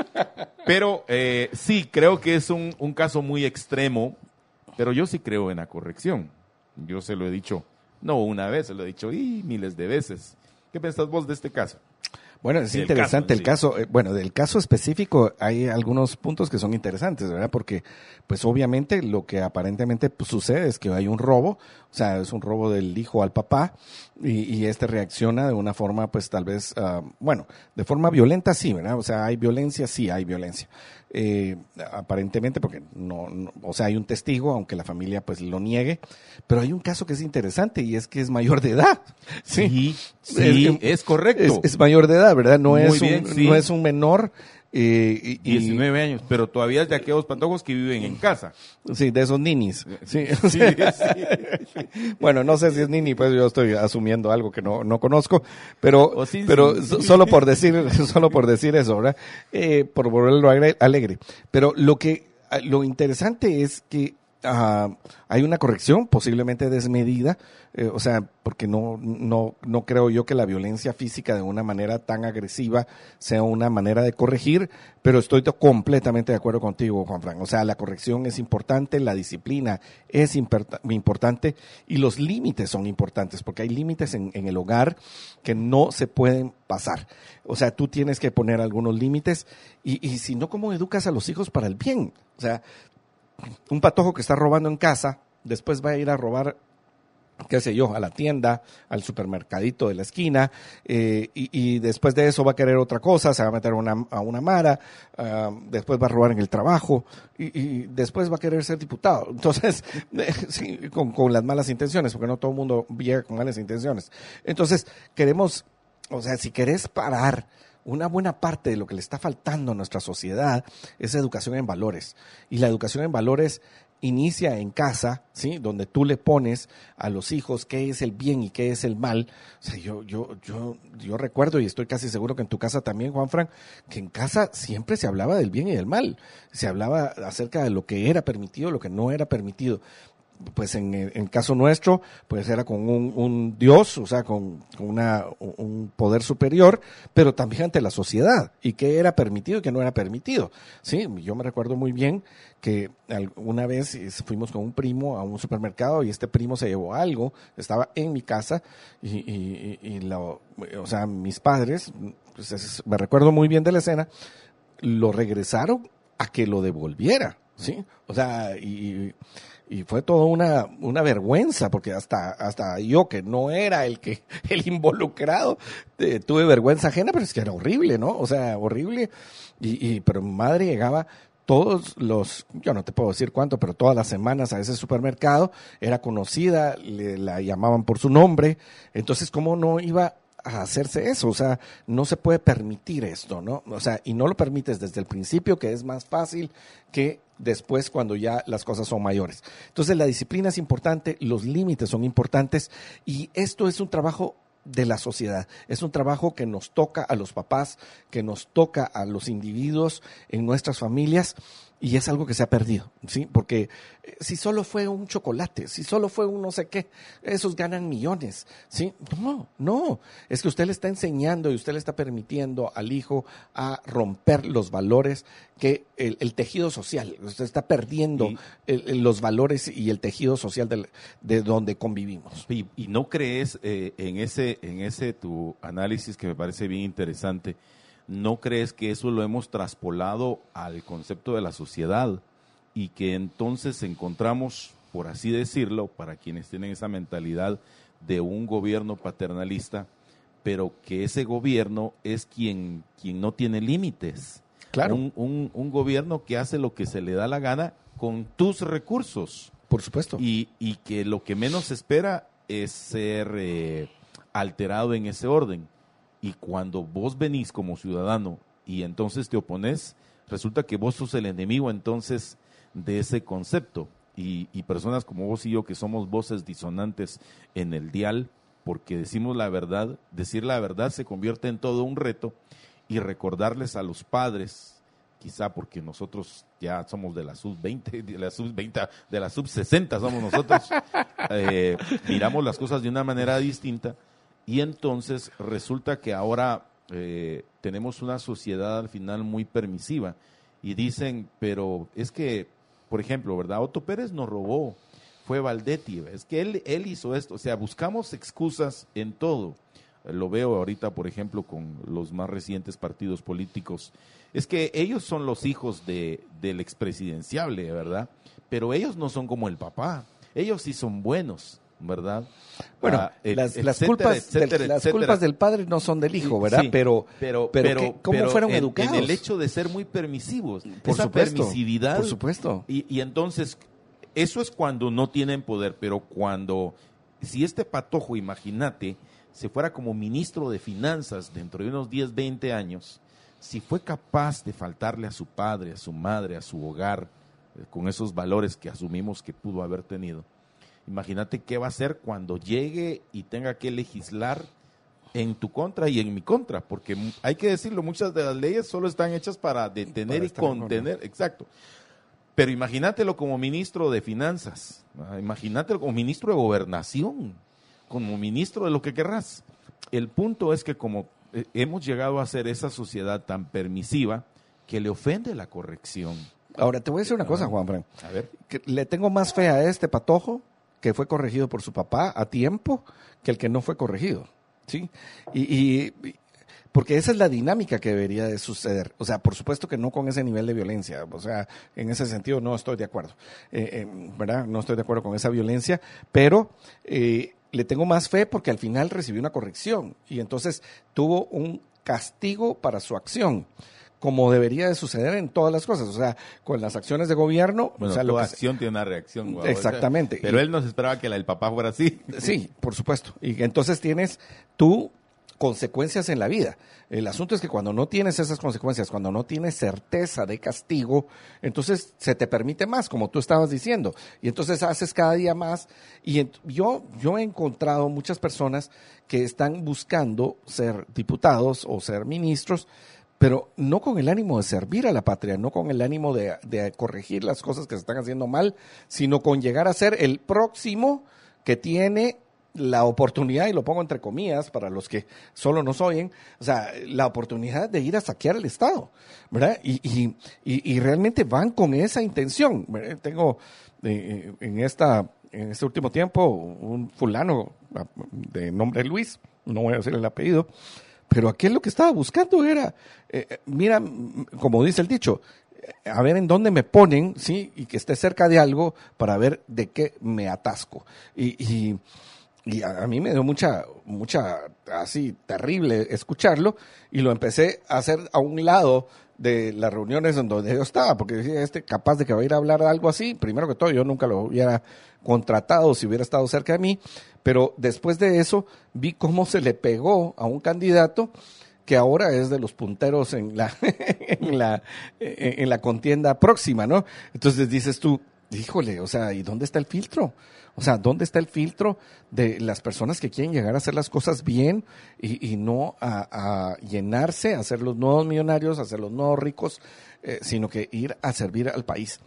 Pero eh, sí, creo que es un, un caso muy extremo, pero yo sí creo en la corrección. Yo se lo he dicho, no una vez, se lo he dicho y miles de veces. ¿Qué pensás vos de este caso? Bueno, es El interesante caso, el caso. Eh, bueno, del caso específico hay algunos puntos que son interesantes, ¿verdad? Porque, pues obviamente lo que aparentemente pues, sucede es que hay un robo, o sea, es un robo del hijo al papá y, y este reacciona de una forma, pues tal vez, uh, bueno, de forma violenta sí, ¿verdad? O sea, hay violencia, sí hay violencia. Eh, aparentemente, porque no, no, o sea, hay un testigo, aunque la familia pues lo niegue, pero hay un caso que es interesante y es que es mayor de edad. Sí, sí, sí es, es correcto. Es, es mayor de edad, ¿verdad? No, Muy es, bien, un, sí. no es un menor. Eh, y, diecinueve años, pero todavía es de aquellos patojos que viven en casa. Sí, de esos ninis. Sí. Sí, sí, sí. Bueno, no sé si es nini, pues yo estoy asumiendo algo que no, no conozco, pero, oh, sí, pero sí. solo por decir, solo por decir eso, ¿verdad? Eh, por volverlo alegre. Pero lo que, lo interesante es que Uh, hay una corrección posiblemente desmedida, eh, o sea, porque no, no, no creo yo que la violencia física de una manera tan agresiva sea una manera de corregir, pero estoy completamente de acuerdo contigo, Juan Fran. O sea, la corrección es importante, la disciplina es importante y los límites son importantes, porque hay límites en, en el hogar que no se pueden pasar. O sea, tú tienes que poner algunos límites y, y si no, ¿cómo educas a los hijos para el bien? O sea, un patojo que está robando en casa, después va a ir a robar, qué sé yo, a la tienda, al supermercadito de la esquina, eh, y, y después de eso va a querer otra cosa, se va a meter a una, a una mara, uh, después va a robar en el trabajo, y, y después va a querer ser diputado. Entonces, eh, sí, con, con las malas intenciones, porque no todo el mundo llega con malas intenciones. Entonces, queremos, o sea, si querés parar una buena parte de lo que le está faltando a nuestra sociedad es educación en valores. Y la educación en valores inicia en casa, ¿sí? Donde tú le pones a los hijos qué es el bien y qué es el mal. O sea, yo, yo, yo, yo recuerdo, y estoy casi seguro que en tu casa también, Juan Fran, que en casa siempre se hablaba del bien y del mal. Se hablaba acerca de lo que era permitido, lo que no era permitido. Pues en el caso nuestro, pues era con un, un Dios, o sea, con, con una, un poder superior, pero también ante la sociedad, y qué era permitido y qué no era permitido. Sí, yo me recuerdo muy bien que una vez fuimos con un primo a un supermercado y este primo se llevó algo, estaba en mi casa y, y, y, y lo, o sea, mis padres, pues es, me recuerdo muy bien de la escena, lo regresaron a que lo devolviera, ¿sí? O sea, y... Y fue toda una, una vergüenza, porque hasta, hasta yo, que no era el que, el involucrado, eh, tuve vergüenza ajena, pero es que era horrible, ¿no? O sea, horrible. Y, y, pero mi madre llegaba todos los, yo no te puedo decir cuánto, pero todas las semanas a ese supermercado, era conocida, le, la llamaban por su nombre. Entonces, ¿cómo no iba a hacerse eso? O sea, no se puede permitir esto, ¿no? O sea, y no lo permites desde el principio, que es más fácil que después cuando ya las cosas son mayores. Entonces la disciplina es importante, los límites son importantes y esto es un trabajo de la sociedad, es un trabajo que nos toca a los papás, que nos toca a los individuos en nuestras familias. Y es algo que se ha perdido, ¿sí? Porque eh, si solo fue un chocolate, si solo fue un no sé qué, esos ganan millones, ¿sí? No, no, es que usted le está enseñando y usted le está permitiendo al hijo a romper los valores que el, el tejido social, usted está perdiendo y, el, el, los valores y el tejido social de, de donde convivimos. Y, y no crees eh, en ese, en ese tu análisis que me parece bien interesante. ¿No crees que eso lo hemos traspolado al concepto de la sociedad y que entonces encontramos, por así decirlo, para quienes tienen esa mentalidad de un gobierno paternalista, pero que ese gobierno es quien, quien no tiene límites? Claro. Un, un, un gobierno que hace lo que se le da la gana con tus recursos. Por supuesto. Y, y que lo que menos espera es ser eh, alterado en ese orden. Y cuando vos venís como ciudadano y entonces te opones, resulta que vos sos el enemigo entonces de ese concepto. Y, y personas como vos y yo, que somos voces disonantes en el dial, porque decimos la verdad, decir la verdad se convierte en todo un reto, y recordarles a los padres, quizá porque nosotros ya somos de la sub veinte, de la sub veinte, de la sub sesenta somos nosotros, eh, miramos las cosas de una manera distinta, y entonces resulta que ahora eh, tenemos una sociedad al final muy permisiva, y dicen, pero es que, por ejemplo, ¿verdad? Otto Pérez nos robó, fue Valdetti, es que él, él hizo esto, o sea, buscamos excusas en todo. Lo veo ahorita, por ejemplo, con los más recientes partidos políticos. Es que ellos son los hijos de, del expresidenciable, ¿verdad? Pero ellos no son como el papá. Ellos sí son buenos, ¿verdad? Bueno, ah, el, las, etcétera, las, culpas, etcétera, del, las etcétera. culpas del padre no son del hijo, ¿verdad? Sí, pero, pero, pero, pero ¿qué, ¿cómo pero fueron en, educados? En el hecho de ser muy permisivos. Por esa supuesto, permisividad. por supuesto. Y, y entonces, eso es cuando no tienen poder, pero cuando, si este patojo, imagínate, se fuera como ministro de Finanzas dentro de unos diez, veinte años, si fue capaz de faltarle a su padre, a su madre, a su hogar, eh, con esos valores que asumimos que pudo haber tenido, imagínate qué va a hacer cuando llegue y tenga que legislar en tu contra y en mi contra, porque hay que decirlo, muchas de las leyes solo están hechas para detener para y contener, exacto. Pero imagínatelo como ministro de Finanzas, ¿no? Imagínatelo como ministro de Gobernación, como ministro de lo que querrás. El punto es que como eh, hemos llegado a ser esa sociedad tan permisiva que le ofende la corrección. Ahora, te voy a decir una cosa, Juanfran. A ver. Que le tengo más fe a este patojo que fue corregido por su papá a tiempo que el que no fue corregido, ¿sí? Y, y porque esa es la dinámica que debería de suceder. O sea, por supuesto que no con ese nivel de violencia. O sea, en ese sentido no estoy de acuerdo, eh, eh, ¿verdad? No estoy de acuerdo con esa violencia, pero eh, le tengo más fe porque al final recibió una corrección y entonces tuvo un castigo para su acción, como debería de suceder en todas las cosas, o sea, con las acciones de gobierno. Bueno, o sea, toda lo que acción tiene una reacción. Guau, exactamente. O sea, pero y, él no se esperaba que la del papá fuera así. Sí, por supuesto. Y entonces tienes tú consecuencias en la vida. El asunto es que cuando no tienes esas consecuencias, cuando no tienes certeza de castigo, entonces se te permite más, como tú estabas diciendo, y entonces haces cada día más. Y ent- yo, yo he encontrado muchas personas que están buscando ser diputados o ser ministros, pero no con el ánimo de servir a la patria, no con el ánimo de, de corregir las cosas que se están haciendo mal, sino con llegar a ser el próximo que tiene la oportunidad, y lo pongo entre comillas para los que solo nos oyen, o sea, la oportunidad de ir a saquear el Estado, ¿verdad? Y, y, y, y realmente van con esa intención, ¿verdad? Tengo eh, en esta en este último tiempo un fulano de nombre Luis, no voy a decir el apellido, pero aquel lo que estaba buscando era, eh, mira, como dice el dicho, a ver en dónde me ponen, sí, y que esté cerca de algo para ver de qué me atasco. Y, y, y a, a mí me dio mucha, mucha, así, terrible escucharlo, y lo empecé a hacer a un lado de las reuniones en donde yo estaba, porque decía, este capaz de que va a ir a hablar de algo así, primero que todo, yo nunca lo hubiera contratado si hubiera estado cerca de mí, pero después de eso vi cómo se le pegó a un candidato que ahora es de los punteros en la, en la, en la contienda próxima, ¿no? Entonces dices tú, híjole, o sea, ¿y dónde está el filtro? O sea, ¿dónde está el filtro de las personas que quieren llegar a hacer las cosas bien y, y no a, a llenarse, a ser los nuevos millonarios, a ser los nuevos ricos, eh, sino que ir a servir al país?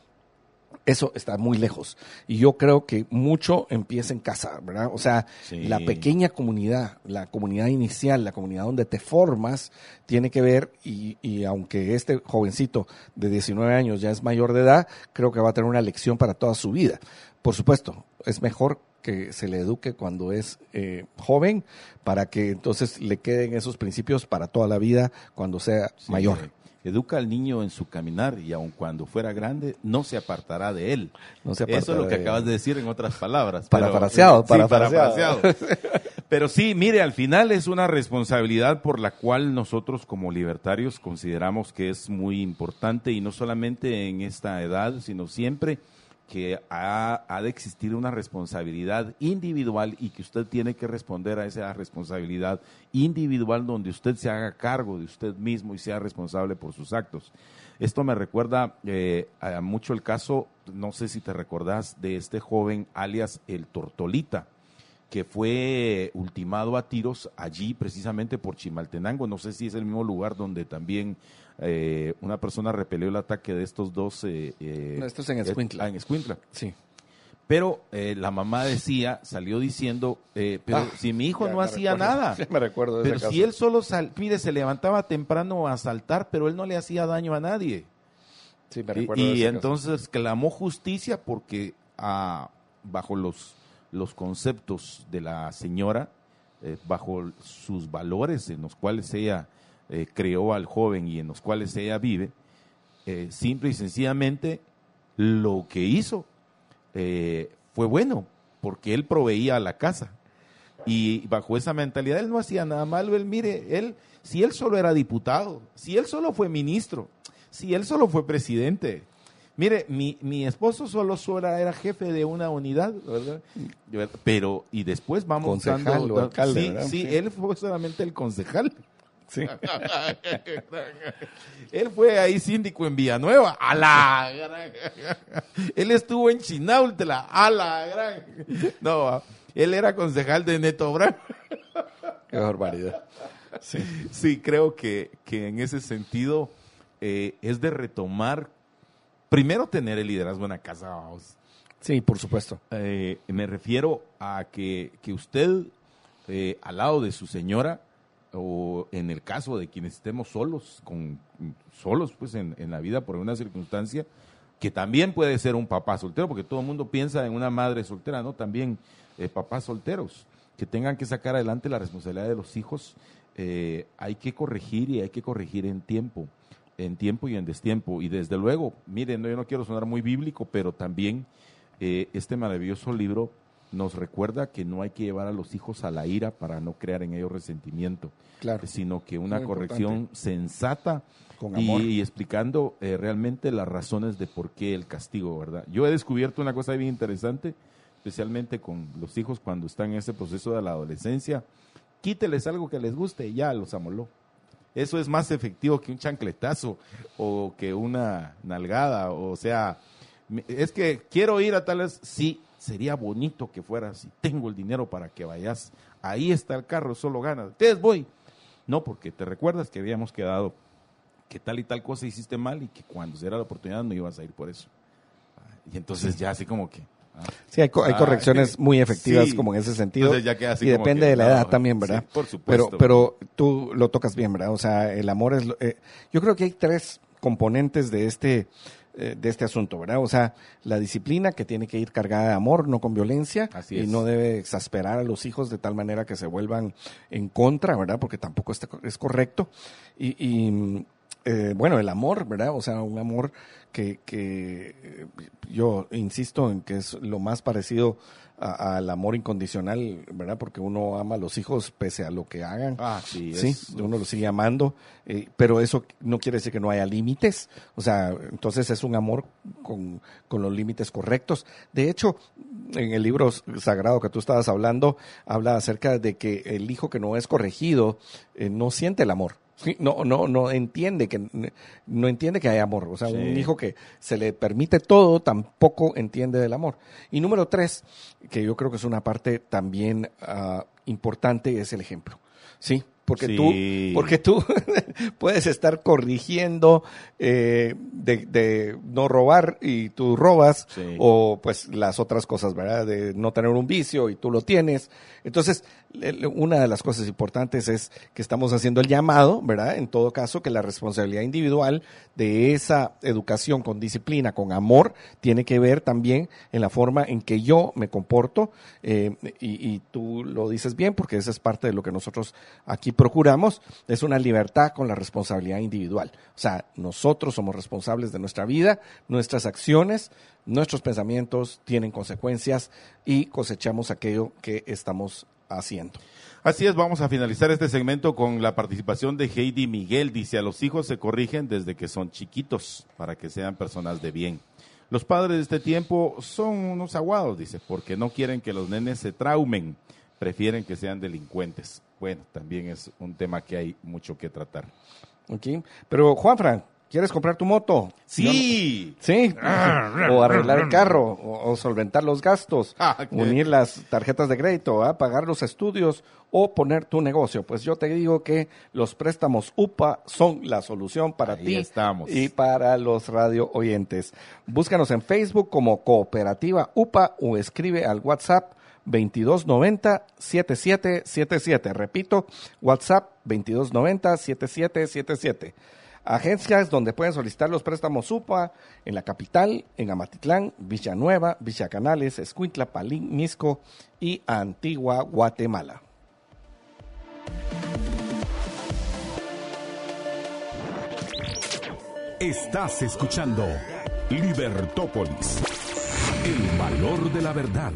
Eso está muy lejos. Y yo creo que mucho empieza en casa, ¿verdad? O sea, sí. La pequeña comunidad, la comunidad inicial, la comunidad donde te formas, tiene que ver, y, y aunque este jovencito de diecinueve años ya es mayor de edad, creo que va a tener una lección para toda su vida. Por supuesto, es mejor que se le eduque cuando es eh, joven, para que entonces le queden esos principios para toda la vida cuando sea Sí, mayor. Eh. Educa al niño en su caminar y aun cuando fuera grande no se apartará de él. No se apartará Eso es lo que de acabas él. de decir en otras palabras. Parafraseado, pero, parafraseado. Sí, parafraseado. Pero sí, mire, al final es una responsabilidad por la cual nosotros como libertarios consideramos que es muy importante, y no solamente en esta edad, sino siempre, que ha, ha de existir una responsabilidad individual y que usted tiene que responder a esa responsabilidad individual, donde usted se haga cargo de usted mismo y sea responsable por sus actos. Esto me recuerda eh, a mucho el caso, no sé si te recordás, de este joven alias el Tortolita, que fue ultimado a tiros allí precisamente por Chimaltenango. No sé si es el mismo lugar donde también eh, una persona repelió el ataque de estos dos. Eh, eh, no, esto es en Escuintla. Eh, en Escuintla. Sí. Pero eh, la mamá decía, salió diciendo, eh, pero ah, si mi hijo no hacía recuerdo, nada. Ya me recuerdo de pero ese si caso. él solo, sal, mire, se levantaba temprano a saltar, pero él no le hacía daño a nadie. Sí, me recuerdo y de y ese entonces caso. clamó justicia porque ah, bajo los, los conceptos de la señora, eh, bajo sus valores en los cuales ella eh, creó al joven y en los cuales ella vive, eh, simple y sencillamente lo que hizo eh, fue bueno, porque él proveía a la casa. Y bajo esa mentalidad él no hacía nada malo. Él, mire, él, si él solo era diputado, si él solo fue ministro, si él solo fue presidente. Mire, mi, mi esposo solo, solo era jefe de una unidad, ¿verdad? Pero, y después vamos concejal dando, o alcalde, sí, ¿verdad? sí, Sí. él fue solamente el concejal. Sí. Él fue ahí síndico en Villanueva, a la gran. Él estuvo en Chinautla, a la gran. No, él era concejal de Neto Brand. Qué barbaridad. Sí, sí creo que, que en ese sentido eh, es de retomar, primero tener el liderazgo en la casa, vamos. Sí, por supuesto. Eh, me refiero a que, que usted, eh, al lado de su señora, o en el caso de quienes estemos solos, con solos pues en, en la vida por una circunstancia, que también puede ser un papá soltero, porque todo el mundo piensa en una madre soltera, ¿no? También eh, papás solteros, que tengan que sacar adelante la responsabilidad de los hijos, eh, hay que corregir y hay que corregir en tiempo, en tiempo y en destiempo. Y desde luego, miren, no, yo no quiero sonar muy bíblico, pero también eh, este maravilloso libro nos recuerda que no hay que llevar a los hijos a la ira para no crear en ellos resentimiento, claro, sino que una muy corrección importante. sensata Con y, amor. y explicando eh, realmente las razones de por qué el castigo, ¿verdad? Yo he descubierto una cosa bien interesante, especialmente con los hijos cuando están en ese proceso de la adolescencia. Quíteles algo que les guste y ya los amoló. Eso es más efectivo que un chancletazo o que una nalgada, o sea, es que quiero ir a tales, sí, sería bonito que fueras, si tengo el dinero para que vayas, ahí está el carro, solo ganas, entonces voy. No, porque te recuerdas que habíamos quedado que tal y tal cosa hiciste mal y que cuando se diera la oportunidad no ibas a ir por eso. Y entonces ya así como que... Ah, sí, hay, co- hay correcciones ah, muy efectivas sí, como en ese sentido. entonces ya queda así y como depende que, de la no, edad también, ¿verdad? Sí, por supuesto. Pero, pero tú lo tocas bien, ¿verdad? O sea, el amor es... lo- eh, yo creo que hay tres componentes de este... eh, de este asunto, ¿verdad? O sea, la disciplina que tiene que ir cargada de amor, no con violencia, Así y es. no debe exasperar a los hijos de tal manera que se vuelvan en contra, ¿verdad? Porque tampoco está- es correcto. Y, y, eh, bueno, el amor, ¿verdad? O sea, un amor que, que eh, yo insisto en que es lo más parecido a- al amor incondicional, ¿verdad? Porque uno ama a los hijos pese a lo que hagan. Ah, sí, Sí, es- uno lo sigue amando, eh, pero eso no quiere decir que no haya límites. O sea, entonces es un amor con, con los límites correctos. De hecho, en el libro sagrado que tú estabas hablando, habla acerca de que el hijo que no es corregido eh, no siente el amor. Sí, no, no, no entiende que no entiende que hay amor. O sea, Sí. un hijo que se le permite todo tampoco entiende del amor. Y número tres, que yo creo que es una parte también ah, importante, es el ejemplo. Sí, porque Sí. tú, porque tú puedes estar corrigiendo eh, de, de no robar y tú robas, Sí. o pues las otras cosas, ¿verdad? De no tener un vicio y tú lo tienes. Entonces, el- una de las cosas importantes es que estamos haciendo el llamado, ¿verdad? En todo caso, que la responsabilidad individual de esa educación con disciplina, con amor, tiene que ver también en la forma en que yo me comporto, eh, y, y tú lo dices bien, porque esa es parte de lo que nosotros aquí procuramos, es una libertad con la responsabilidad individual. O sea, nosotros somos responsables de nuestra vida, nuestras acciones, nuestros pensamientos tienen consecuencias y cosechamos aquello que estamos haciendo. Así es, vamos a finalizar este segmento con la participación de Heidi Miguel. Dice, a los hijos se corrigen desde que son chiquitos para que sean personas de bien. Los padres de este tiempo son unos aguados, dice, porque no quieren que los nenes se traumen, prefieren que sean delincuentes. Bueno, también es un tema que hay mucho que tratar. ¿Ok? Pero, Juanfran, ¿quieres comprar tu moto? Sí. No, sí. O arreglar el carro, o, o solventar los gastos, Ah, okay. unir las tarjetas de crédito, ¿ah? Pagar los estudios o poner tu negocio. Pues yo te digo que los préstamos U P A son la solución para Ahí ti estamos. y para los radio oyentes. Búscanos en Facebook como Cooperativa U P A o escribe al WhatsApp veintidós noventa, setenta y siete setenta y siete. Repito, WhatsApp veintidós noventa, setenta y siete setenta y siete. Agencias donde pueden solicitar los préstamos U P A en la capital, en Amatitlán, Villanueva, Villa Canales, Escuintla, Palín, Misco y Antigua Guatemala. Estás escuchando Libertópolis, el valor de la verdad.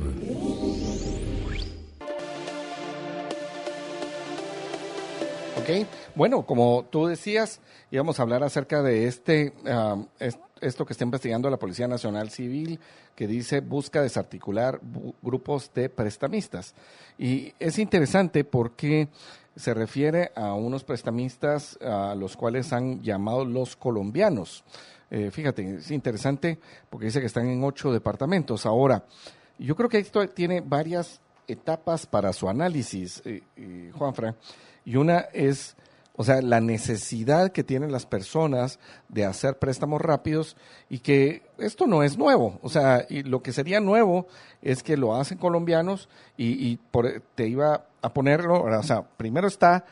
Ok, bueno, como tú decías, íbamos a hablar acerca de este, um, es, esto que está investigando la Policía Nacional Civil, que dice busca desarticular bu- grupos de prestamistas. Y es interesante porque se refiere a unos prestamistas a los cuales han llamado los colombianos. Eh, fíjate, es interesante porque dice que están en ocho departamentos. Ahora, yo creo que esto tiene varias etapas para su análisis, eh, eh, Juanfran. Y una es, o sea, la necesidad que tienen las personas de hacer préstamos rápidos y que esto no es nuevo. O sea, y lo que sería nuevo es que lo hacen colombianos y, y por, te iba a ponerlo, o sea, primero está,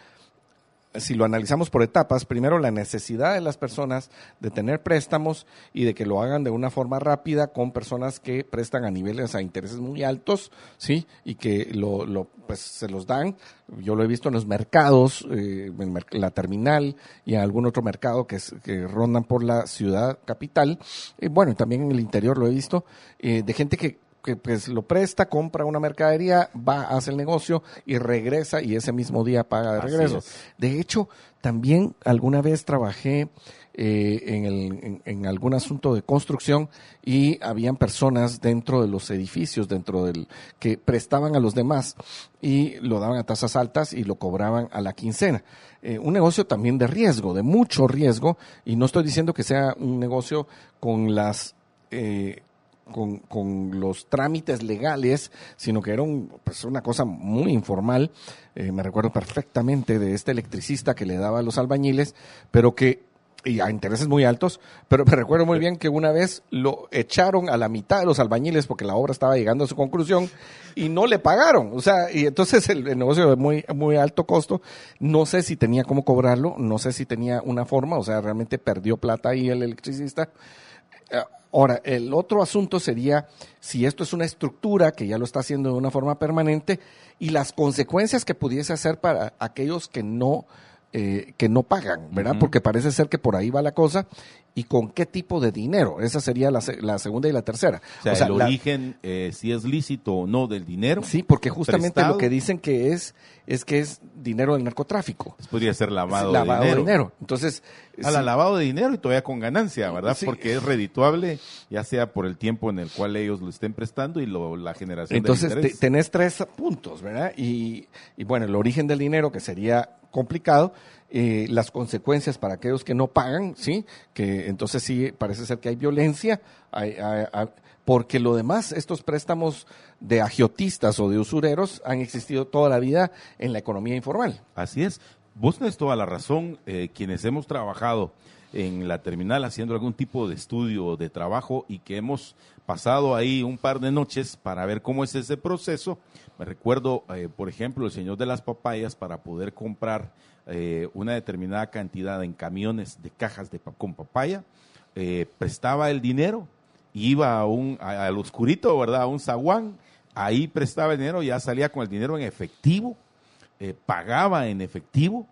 si lo analizamos por etapas, primero la necesidad de las personas de tener préstamos y de que lo hagan de una forma rápida con personas que prestan a niveles a intereses muy altos, ¿sí? Y que lo, lo pues se los dan. Yo lo he visto en los mercados, eh, en la terminal y en algún otro mercado que, es, que rondan por la ciudad capital. Y bueno, también en el interior lo he visto, eh, de gente que que pues lo presta, compra una mercadería, va, hace el negocio y regresa y ese mismo día paga de regreso. De hecho, también alguna vez trabajé eh, en, el, en, en algún asunto de construcción y habían personas dentro de los edificios, dentro del que prestaban a los demás y lo daban a tasas altas y lo cobraban a la quincena. Eh, un negocio también de riesgo, de mucho riesgo, y no estoy diciendo que sea un negocio con las eh, Con, con los trámites legales, sino que era un, pues una cosa muy informal. Eh, me recuerdo perfectamente de este electricista que le daba a los albañiles, pero que, y a intereses muy altos, pero me recuerdo muy bien que una vez lo echaron a la mitad de los albañiles porque la obra estaba llegando a su conclusión y no le pagaron. O sea, y entonces el, el negocio de muy, muy alto costo, no sé si tenía cómo cobrarlo, no sé si tenía una forma, o sea, realmente perdió plata ahí el electricista. Uh, Ahora, el otro asunto sería si esto es una estructura que ya lo está haciendo de una forma permanente y las consecuencias que pudiese hacer para aquellos que no eh, que no pagan, ¿verdad? Uh-huh. Porque parece ser que por ahí va la cosa. ¿Y con qué tipo de dinero? Esa sería la, la segunda y la tercera. O sea, o sea el la, origen, eh, si es lícito o no del dinero. Sí, porque justamente prestado. Lo que dicen que es, es que es dinero del narcotráfico. Pues podría ser lavado, lavado de dinero. de dinero. Entonces, a sí. la lavado de dinero y todavía con ganancia, ¿verdad? Sí. Porque es redituable, ya sea por el tiempo en el cual ellos lo estén prestando y lo, la generación Entonces, del interés. Te, tenés tres puntos, ¿verdad? Y, y bueno, el origen del dinero, que sería complicado, eh, las consecuencias para aquellos que no pagan, ¿sí? Que entonces sí parece ser que hay violencia, hay, hay, hay, porque lo demás, estos préstamos de agiotistas o de usureros han existido toda la vida en la economía informal. Así es. Vos tenés toda la razón. Eh, quienes hemos trabajado en la terminal haciendo algún tipo de estudio o de trabajo y que hemos pasado ahí un par de noches para ver cómo es ese proceso. Me recuerdo, eh, por ejemplo, el señor de las papayas, para poder comprar eh, una determinada cantidad en camiones de cajas de con papaya, eh, prestaba el dinero, iba a un, a, al oscurito, ¿verdad? A un zaguán, ahí prestaba el dinero, ya salía con el dinero en efectivo, eh, pagaba en efectivo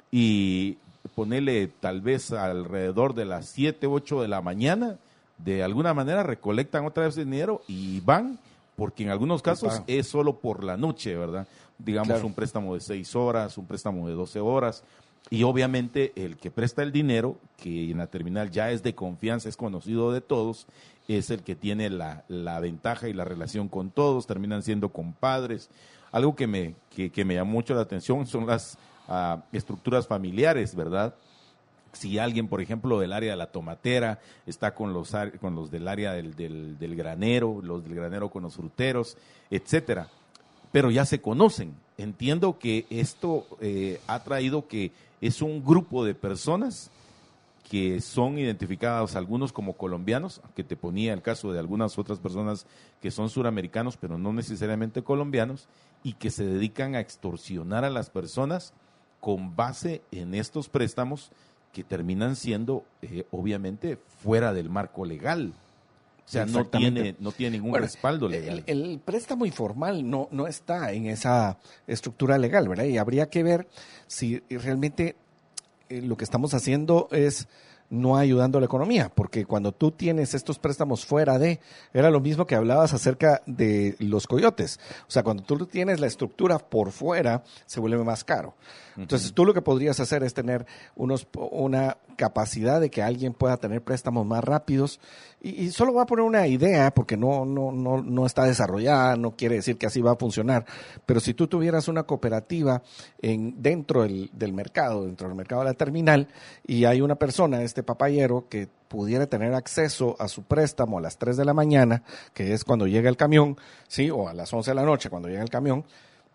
y ponerle tal vez alrededor de las siete, ocho de la mañana, de alguna manera recolectan otra vez el dinero y van, porque en algunos casos es solo por la noche, ¿verdad? Digamos, claro. Un préstamo de seis horas, un préstamo de doce horas, y obviamente el que presta el dinero, que en la terminal ya es de confianza, es conocido de todos, es el que tiene la, la ventaja y la relación con todos, terminan siendo compadres. Algo que me, que, que me llama mucho la atención son las uh, estructuras familiares, ¿verdad? Si alguien, por ejemplo, del área de la tomatera está con los, con los del área del, del, del granero, los del granero con los fruteros, etcétera. Pero ya se conocen. Entiendo que esto eh, ha traído que es un grupo de personas que son identificados algunos como colombianos, que te ponía el caso de algunas otras personas que son suramericanos, pero no necesariamente colombianos, y que se dedican a extorsionar a las personas con base en estos préstamos que terminan siendo, eh, obviamente, fuera del marco legal. O sea, no tiene, no tiene ningún bueno, respaldo legal. El, el préstamo informal no, no está en esa estructura legal, ¿verdad? Y habría que ver si realmente eh, lo que estamos haciendo es no ayudando a la economía, porque cuando tú tienes estos préstamos fuera de, era lo mismo que hablabas acerca de los coyotes. O sea, cuando tú tienes la estructura por fuera, se vuelve más caro. Entonces, uh-huh. tú lo que podrías hacer es tener unos, una capacidad de que alguien pueda tener préstamos más rápidos. Y, y solo voy a poner una idea, porque no, no, no, no está desarrollada, no quiere decir que así va a funcionar. Pero si tú tuvieras una cooperativa en, dentro del, del mercado, dentro del mercado de la terminal, y hay una persona, este papayero, que pudiera tener acceso a su préstamo a las tres de la mañana, que es cuando llega el camión, sí, o a las once de la noche cuando llega el camión,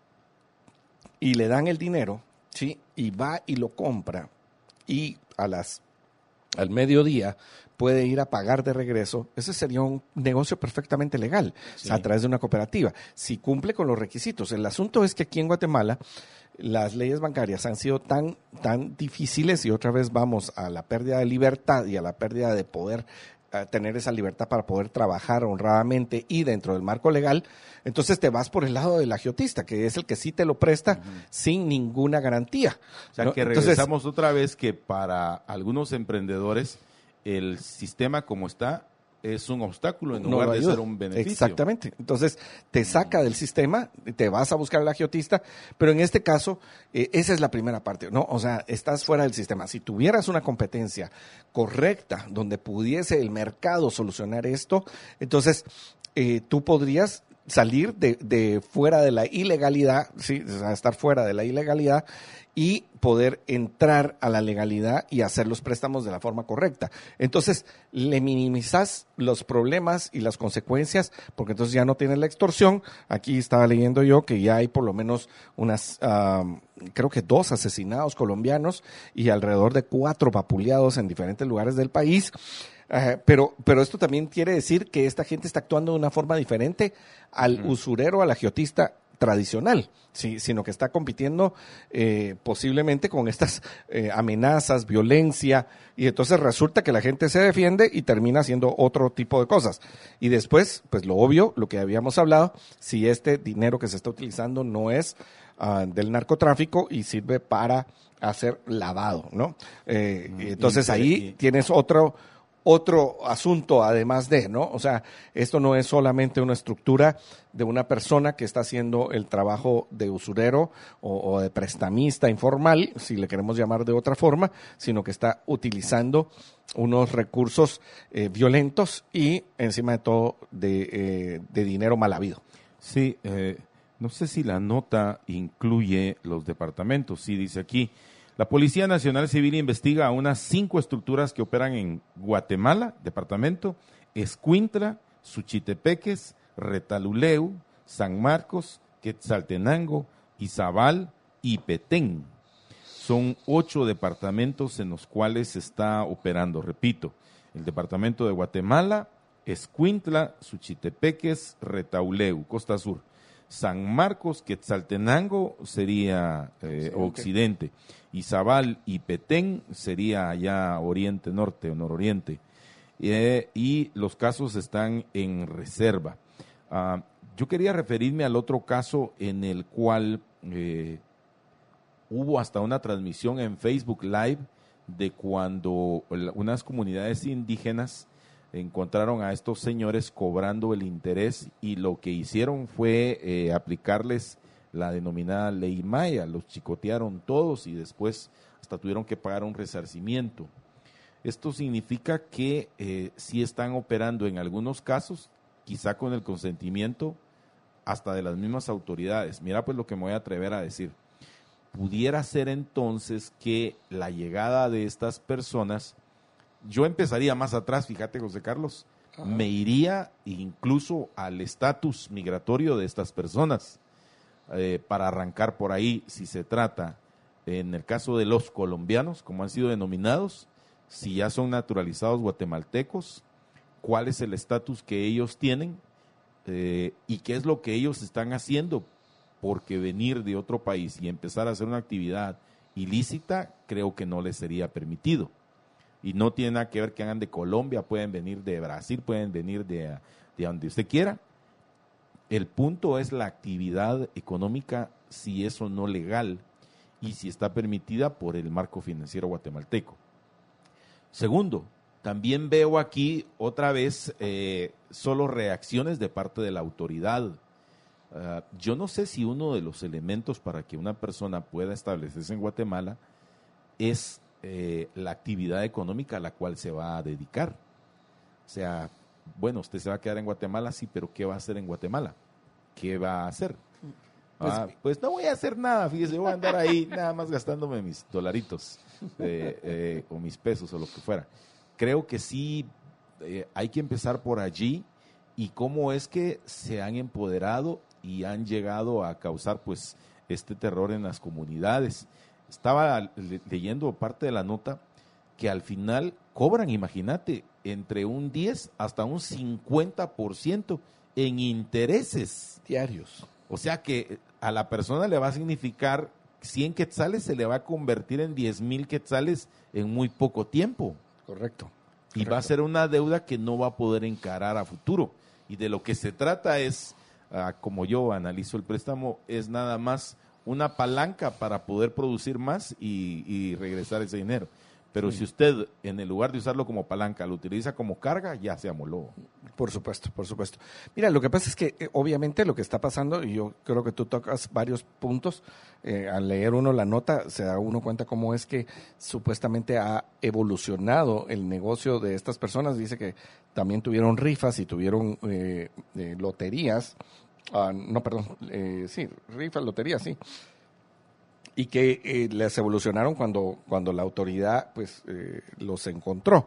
y le dan el dinero, sí, y va y lo compra, y a las al mediodía puede ir a pagar de regreso, ese sería un negocio perfectamente legal, sí. a través de una cooperativa, si cumple con los requisitos. El asunto es que aquí en Guatemala las leyes bancarias han sido tan, tan difíciles, y otra vez vamos a la pérdida de libertad y a la pérdida de poder uh, tener esa libertad para poder trabajar honradamente y dentro del marco legal. Entonces te vas por el lado del agiotista, que es el que sí te lo presta uh-huh. sin ninguna garantía. O sea, ¿no? que regresamos Entonces, otra vez que para algunos emprendedores el sistema como está es un obstáculo en lugar no de ser un beneficio. Exactamente. Entonces, te saca del sistema, te vas a buscar al agiotista, pero en este caso, eh, esa es la primera parte, ¿no? O sea, estás fuera del sistema. Si tuvieras una competencia correcta donde pudiese el mercado solucionar esto, entonces eh, tú podrías salir de, de fuera de la ilegalidad, sí, o sea, estar fuera de la ilegalidad y poder entrar a la legalidad y hacer los préstamos de la forma correcta. Entonces, le minimizas los problemas y las consecuencias, porque entonces ya no tienes la extorsión. Aquí estaba leyendo yo que ya hay por lo menos unas, um, creo que dos asesinados colombianos y alrededor de cuatro vapuleados en diferentes lugares del país. Uh, pero, pero esto también quiere decir que esta gente está actuando de una forma diferente al uh-huh. usurero, al agiotista tradicional, sí, sino que está compitiendo eh, posiblemente con estas eh, amenazas, violencia, y entonces resulta que la gente se defiende y termina haciendo otro tipo de cosas. Y después, pues lo obvio, lo que habíamos hablado, si este dinero que se está utilizando no es uh, del narcotráfico y sirve para hacer lavado, ¿no? Eh, mm, entonces ahí tienes otro... Otro asunto además de, ¿no? O sea, esto no es solamente una estructura de una persona que está haciendo el trabajo de usurero o, o de prestamista informal, si le queremos llamar de otra forma, sino que está utilizando unos recursos eh, violentos y, encima de todo, de, eh, de dinero mal habido. Sí, eh, no sé si la nota incluye los departamentos, sí dice aquí. La Policía Nacional Civil investiga a unas cinco estructuras que operan en Guatemala, departamento, Escuintla, Suchitepeques, Retaluleu, San Marcos, Quetzaltenango, Izabal y Petén. Son ocho departamentos en los cuales se está operando. Repito, el departamento de Guatemala, Escuintla, Suchitepeques, Retaluleu, Costa Sur. San Marcos, Quetzaltenango sería eh, sí, occidente, okay. Izabal y Petén sería allá oriente, norte o nororiente, eh, y los casos están en reserva. Uh, yo quería referirme al otro caso en el cual eh, hubo hasta una transmisión en Facebook Live de cuando unas comunidades indígenas encontraron a estos señores cobrando el interés y lo que hicieron fue eh, aplicarles la denominada ley Maya, los chicotearon todos y después hasta tuvieron que pagar un resarcimiento. Esto significa que eh, sí están operando en algunos casos, quizá con el consentimiento hasta de las mismas autoridades. Mira pues lo que me voy a atrever a decir. pudiera ser entonces que la llegada de estas personas, yo empezaría más atrás, fíjate José Carlos, Ajá. me iría incluso al estatus migratorio de estas personas, eh, para arrancar por ahí, si se trata, en el caso de los colombianos, como han sido denominados, si ya son naturalizados guatemaltecos, cuál es el estatus que ellos tienen, eh, y qué es lo que ellos están haciendo, porque venir de otro país y empezar a hacer una actividad ilícita, creo que no les sería permitido. Y no tiene nada que ver que hagan de Colombia, pueden venir de Brasil, pueden venir de, de donde usted quiera. El punto es la actividad económica, si es o no legal y si está permitida por el marco financiero guatemalteco. Segundo, también veo aquí otra vez eh, solo reacciones de parte de la autoridad. Uh, yo no sé si uno de los elementos para que una persona pueda establecerse en Guatemala es eh, la actividad económica a la cual se va a dedicar. O sea, bueno, usted se va a quedar en Guatemala, sí, pero ¿qué va a hacer en Guatemala? ¿Qué va a hacer? Pues, ah, pues no voy a hacer nada, fíjese, voy a andar ahí nada más gastándome mis dolaritos eh, eh, o mis pesos o lo que fuera. Creo que sí eh, hay que empezar por allí, y cómo es que se han empoderado y han llegado a causar pues este terror en las comunidades. Estaba le- leyendo parte de la nota que al final cobran, imagínate, entre un diez hasta un cincuenta por ciento en intereses diarios. O sea que a la persona le va a significar cien quetzales, se le va a convertir en diez mil quetzales en muy poco tiempo. Correcto. Y va a ser una deuda que no va a poder encarar a futuro. Y de lo que se trata es, uh, como yo analizo el préstamo, es nada más una palanca para poder producir más y, y regresar ese dinero. Pero sí. Si usted, en el lugar de usarlo como palanca, lo utiliza como carga, ya se amoló. Por supuesto, por supuesto. Mira, lo que pasa es que eh, obviamente lo que está pasando, y yo creo que tú tocas varios puntos, eh, al leer uno la nota se da uno cuenta cómo es que supuestamente ha evolucionado el negocio de estas personas. Dice que también tuvieron rifas y tuvieron eh, eh, loterías, ah, no, perdón, eh, sí, rifas, loterías, sí. Y que eh, les evolucionaron cuando, cuando la autoridad pues eh, los encontró.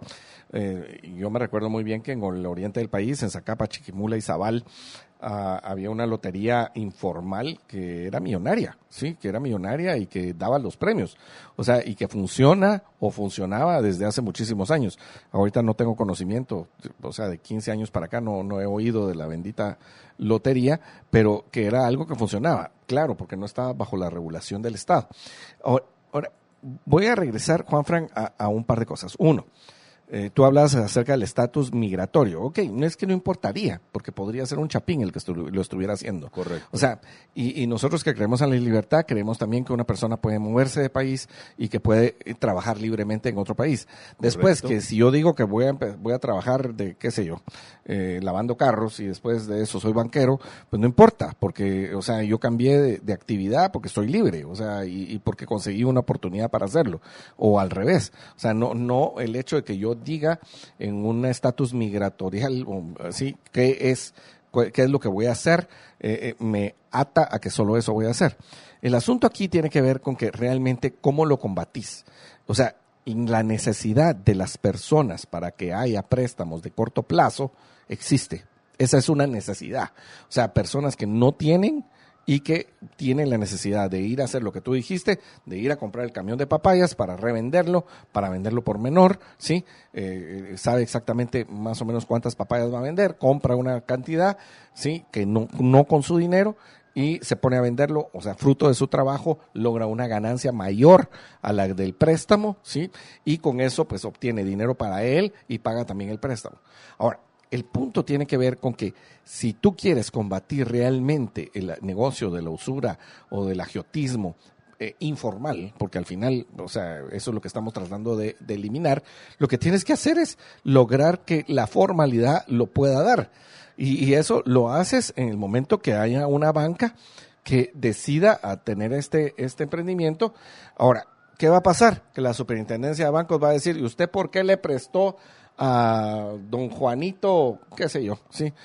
Eh, yo me recuerdo muy bien que en el oriente del país, en Zacapa, Chiquimula y Zabal, uh, había una lotería informal que era millonaria, sí, que era millonaria y que daba los premios. O sea, y que funciona o funcionaba desde hace muchísimos años. Ahorita no tengo conocimiento, o sea, de quince años para acá no, no he oído de la bendita lotería, pero que era algo que funcionaba, claro, porque no estaba bajo la regulación del Estado. Ahora, ahora voy a regresar, Juanfran, a, a un par de cosas. Uno, eh, tú hablas acerca del estatus migratorio. Ok, no es que no importaría, porque podría ser un chapín el que estu- lo estuviera haciendo. Correcto. O sea, y, y nosotros que creemos en la libertad, creemos también que una persona puede moverse de país y que puede eh, trabajar libremente en otro país. Después, Correcto. que si yo digo que voy a, empe- voy a trabajar de, qué sé yo, eh, lavando carros y después de eso soy banquero, pues no importa, porque, o sea, yo cambié de, de actividad porque soy libre, o sea, y, y porque conseguí una oportunidad para hacerlo, o al revés. O sea, no, no el hecho de que yo diga en un estatus migratorial, o, así, qué es, qué es lo que voy a hacer, eh, eh, me ata a que solo eso voy a hacer. El asunto aquí tiene que ver con que realmente cómo lo combatís. O sea, en la necesidad de las personas para que haya préstamos de corto plazo existe. Esa es una necesidad. O sea, personas que no tienen y que tienen la necesidad de ir a hacer lo que tú dijiste, de ir a comprar el camión de papayas para revenderlo, para venderlo por menor, ¿sí? Eh, sabe exactamente más o menos cuántas papayas va a vender, compra una cantidad, ¿sí? Que no, no con su dinero, y se pone a venderlo, o sea, fruto de su trabajo, logra una ganancia mayor a la del préstamo, ¿sí? Y con eso, pues, obtiene dinero para él y paga también el préstamo. Ahora, el punto tiene que ver con que si tú quieres combatir realmente el negocio de la usura o del agiotismo eh, informal, porque al final, o sea, eso es lo que estamos tratando de, de eliminar, lo que tienes que hacer es lograr que la formalidad lo pueda dar. Y, y eso lo haces en el momento que haya una banca que decida a tener este, este emprendimiento. Ahora, ¿qué va a pasar? Que la superintendencia de bancos va a decir, ¿y usted por qué le prestó a don Juanito, qué sé yo, sí,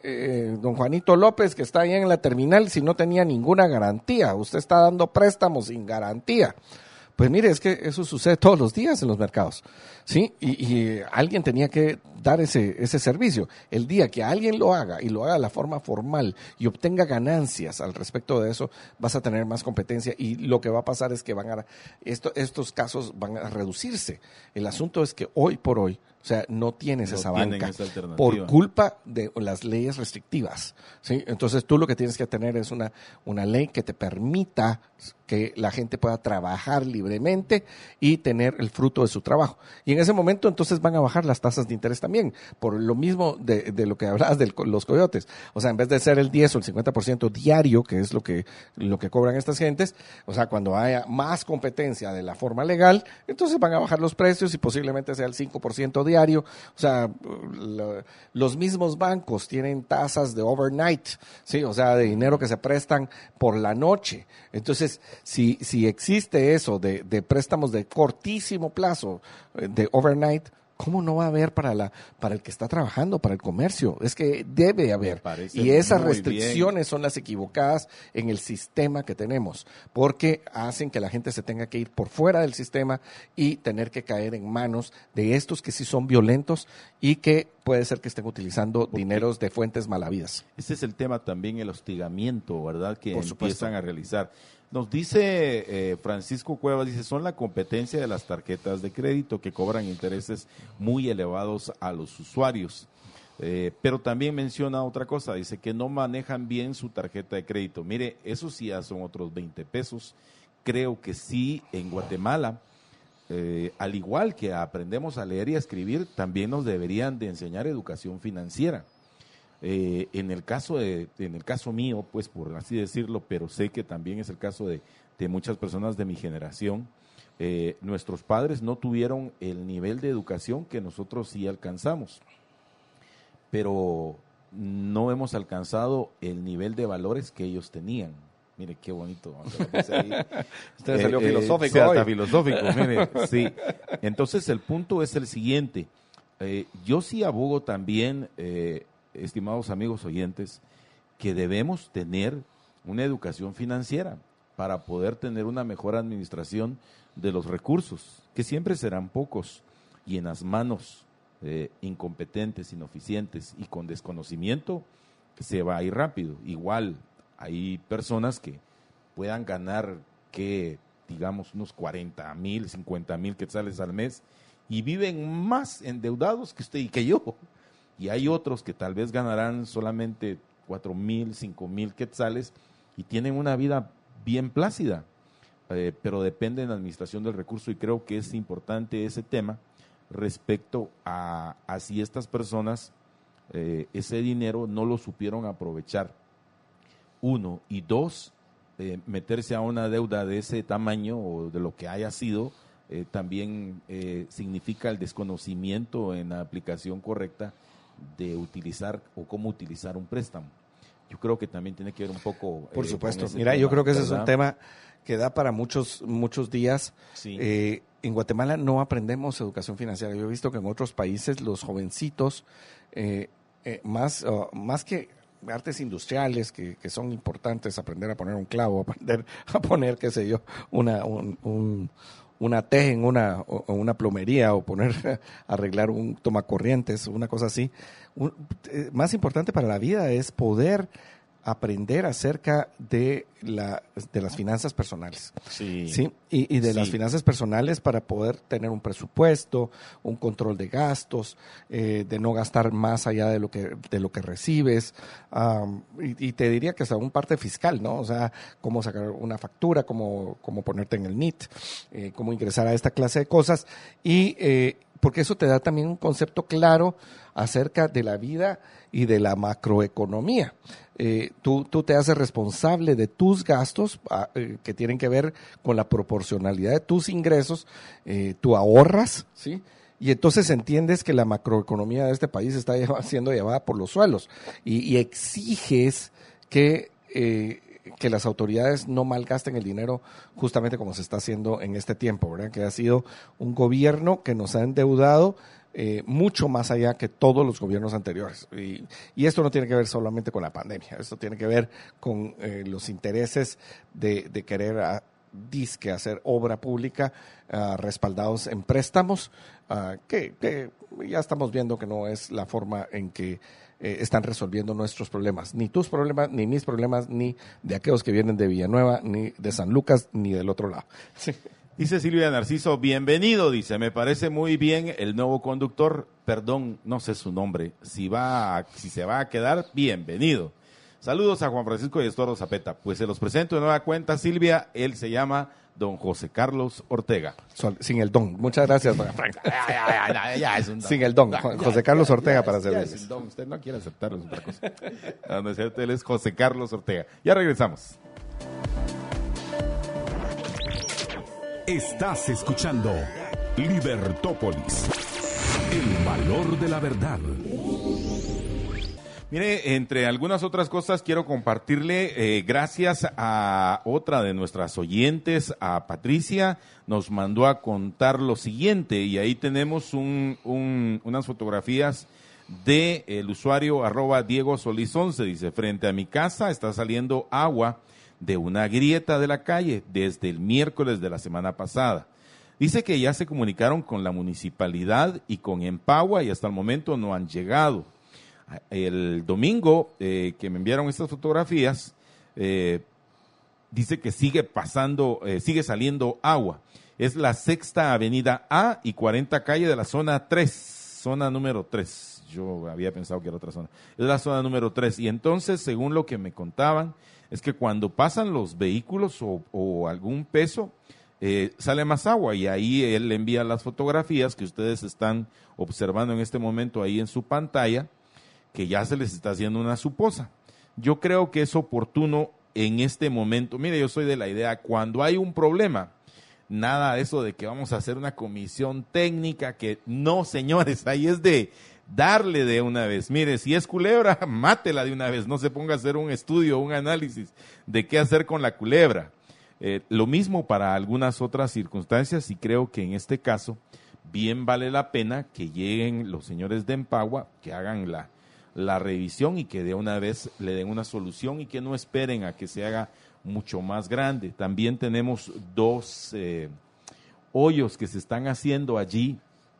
eh, don Juanito López, que está ahí en la terminal, si no tenía ninguna garantía? Usted está dando préstamos sin garantía. Pues mire, es que eso sucede todos los días en los mercados, ¿sí? Y, y alguien tenía que dar ese, ese servicio. El día que alguien lo haga y lo haga de la forma formal y obtenga ganancias al respecto de eso, vas a tener más competencia y lo que va a pasar es que van a esto, estos casos van a reducirse. El asunto es que hoy por hoy, o sea, no tienes no esa tienen banca esa alternativa por culpa de las leyes restrictivas, ¿sí? Entonces tú lo que tienes que tener es una, una ley que te permita que la gente pueda trabajar libremente y tener el fruto de su trabajo. Y en ese momento entonces van a bajar las tasas de interés también, por lo mismo de, de lo que hablabas de los coyotes. O sea, en vez de ser el diez o el cincuenta por ciento diario, que es lo que, lo que cobran estas gentes, o sea, cuando haya más competencia de la forma legal, entonces van a bajar los precios y posiblemente sea el cinco por ciento diario. O sea, lo, los mismos bancos tienen tasas de overnight, ¿sí? O sea, de dinero que se prestan por la noche. Entonces, si, si existe eso de, de préstamos de cortísimo plazo, de overnight, ¿cómo no va a haber para la para el que está trabajando, para el comercio? Es que debe haber. Y esas restricciones bien. Son las equivocadas en el sistema que tenemos, porque hacen que la gente se tenga que ir por fuera del sistema y tener que caer en manos de estos que sí son violentos y que puede ser que estén utilizando porque dineros de fuentes malavidas. Este es el tema también, el hostigamiento, ¿verdad? Que empiezan a realizar. Nos dice eh, Francisco Cuevas, dice, son la competencia de las tarjetas de crédito que cobran intereses muy elevados a los usuarios. Eh, pero también menciona otra cosa, dice que no manejan bien su tarjeta de crédito. Mire, eso sí ya son otros veinte pesos. Creo que sí, en Guatemala, eh, al igual que aprendemos a leer y a escribir, también nos deberían de enseñar educación financiera. Eh, en el caso de, en el caso mío, pues por así decirlo, pero sé que también es el caso de, de muchas personas de mi generación, eh, nuestros padres no tuvieron el nivel de educación que nosotros sí alcanzamos, pero no hemos alcanzado el nivel de valores que ellos tenían. Mire qué bonito. Usted eh, salió eh, filosófico sí, hasta hoy. filosófico, mire, sí. Entonces el punto es el siguiente. Eh, yo sí abogo también, eh, estimados amigos oyentes, que debemos tener una educación financiera para poder tener una mejor administración de los recursos, que siempre serán pocos y en las manos eh, incompetentes, ineficientes y con desconocimiento se va a ir rápido. Igual hay personas que puedan ganar que digamos unos cuarenta mil, cincuenta mil quetzales al mes y viven más endeudados que usted y que yo. Y hay otros que tal vez ganarán solamente cuatro mil, cinco mil quetzales y tienen una vida bien plácida, eh, pero depende de la administración del recurso y creo que es importante ese tema respecto a, a si estas personas eh, ese dinero no lo supieron aprovechar, uno, y dos, eh, meterse a una deuda de ese tamaño o de lo que haya sido, eh, también eh, significa el desconocimiento en la aplicación correcta de utilizar o cómo utilizar un préstamo. Yo creo que también tiene que ver un poco. Por eh, supuesto. con Mira, tema, yo creo que ese ¿verdad? es un tema que da para muchos muchos días. Sí. Eh, en Guatemala no aprendemos educación financiera. Yo he visto que en otros países los jovencitos, eh, eh, más, uh, más que artes industriales que, que son importantes, aprender a poner un clavo, aprender a poner, qué sé yo, una un, un una T en una, o una plomería o poner, arreglar un tomacorrientes, una cosa así. Un, eh, más importante para la vida es poder aprender acerca de, la, de las finanzas personales. Sí. ¿Sí? Y, y de Sí. las finanzas personales para poder tener un presupuesto, un control de gastos, eh, de no gastar más allá de lo que, de lo que recibes. Um, y, y te diría que hasta un parte fiscal, ¿no? O sea, cómo sacar una factura, cómo, cómo ponerte en el N I T, eh, cómo ingresar a esta clase de cosas. Y eh, porque eso te da también un concepto claro acerca de la vida y de la macroeconomía. Eh, tú, tú te haces responsable de tus gastos ah, eh, que tienen que ver con la proporcionalidad de tus ingresos, eh, tú ahorras, ¿sí? Y entonces entiendes que la macroeconomía de este país está lleva, siendo llevada por los suelos y, y exiges que, eh, que las autoridades no malgasten el dinero justamente como se está haciendo en este tiempo, ¿verdad? Que ha sido un gobierno que nos ha endeudado eh, mucho más allá que todos los gobiernos anteriores. Y, y esto no tiene que ver solamente con la pandemia, esto tiene que ver con eh, los intereses de, de querer a, disque hacer obra pública uh, respaldados en préstamos, uh, que, que ya estamos viendo que no es la forma en que eh, están resolviendo nuestros problemas, ni tus problemas, ni mis problemas, ni de aquellos que vienen de Villanueva, ni de San Lucas, ni del otro lado. Sí. Dice Silvia Narciso, bienvenido, dice, me parece muy bien el nuevo conductor, perdón, no sé su nombre, si va a, si se va a quedar, bienvenido. Saludos a Juan Francisco y Estuardo Zapeta. Pues se los presento de nueva cuenta, Silvia. Él se llama don José Carlos Ortega. Sin el don. Muchas gracias, don Frank. ya, ya, ya, ya, es un don. Sin el don. Ya, José ya, Carlos ya, Ortega ya, para servirles. Es el don. Usted no quiere aceptarlo, es otra cosa. No, no es cierto, él es José Carlos Ortega. Ya regresamos. Estás escuchando Libertópolis, el valor de la verdad. Mire, entre algunas otras cosas quiero compartirle, eh, gracias a otra de nuestras oyentes, a Patricia, nos mandó a contar lo siguiente, y ahí tenemos un, un, unas fotografías de el usuario arroba Diego Solís once, dice, frente a mi casa está saliendo agua de una grieta de la calle desde el miércoles de la semana pasada. Dice que ya se comunicaron con la municipalidad y con Empagua y hasta el momento no han llegado. El domingo eh, que me enviaron estas fotografías, eh, dice que sigue pasando, eh, sigue saliendo agua. Es la Sexta Avenida A y cuarenta calle de la zona tres, zona número tres. Yo había pensado que era otra zona. Es la zona número tres. Y entonces, según lo que me contaban, es que cuando pasan los vehículos o, o algún peso, eh, sale más agua. Y ahí él le envía las fotografías que ustedes están observando en este momento ahí en su pantalla, que ya se les está haciendo una suposa. Yo creo que es oportuno en este momento. Mire, yo soy de la idea, cuando hay un problema, nada de eso de que vamos a hacer una comisión técnica, que no, señores, ahí es de darle de una vez. Mire, si es culebra, mátela de una vez, no se ponga a hacer un estudio, un análisis de qué hacer con la culebra. Eh, lo mismo para algunas otras circunstancias, y creo que en este caso bien vale la pena que lleguen los señores de Empagua, que hagan la la revisión y que de una vez le den una solución y que no esperen a que se haga mucho más grande. También tenemos dos eh, hoyos que se están haciendo allí.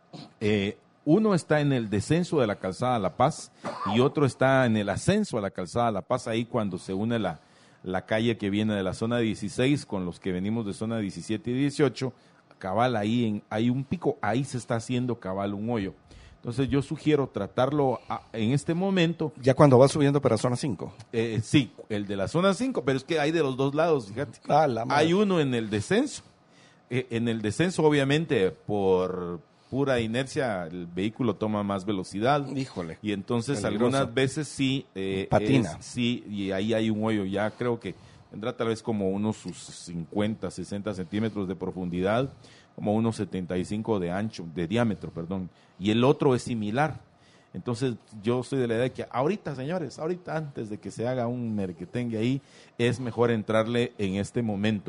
Eh, uno está en el descenso de la calzada La Paz y otro está en el ascenso a la calzada La Paz, ahí cuando se une la, la calle que viene de la zona dieciséis con los que venimos de zona diecisiete y dieciocho, cabal ahí en, hay un pico, ahí se está haciendo cabal un hoyo. Entonces yo sugiero tratarlo a, en este momento. Ya cuando va subiendo para zona cinco. Eh, sí, el de la zona cinco, pero es que hay de los dos lados, fíjate. Ah, la madre. Hay uno en el descenso. Eh, en el descenso, obviamente, por pura inercia, el vehículo toma más velocidad. Híjole. Y entonces peligroso. Algunas veces sí. Eh, Patina. Es, sí, y ahí hay un hoyo. Ya creo que tendrá tal vez como unos sus cincuenta, sesenta centímetros de profundidad, como unos setenta y cinco de ancho, de diámetro, perdón, y el otro es similar. Entonces yo soy de la idea de que ahorita, señores, ahorita antes de que se haga un merquetengue ahí, es mejor entrarle en este momento.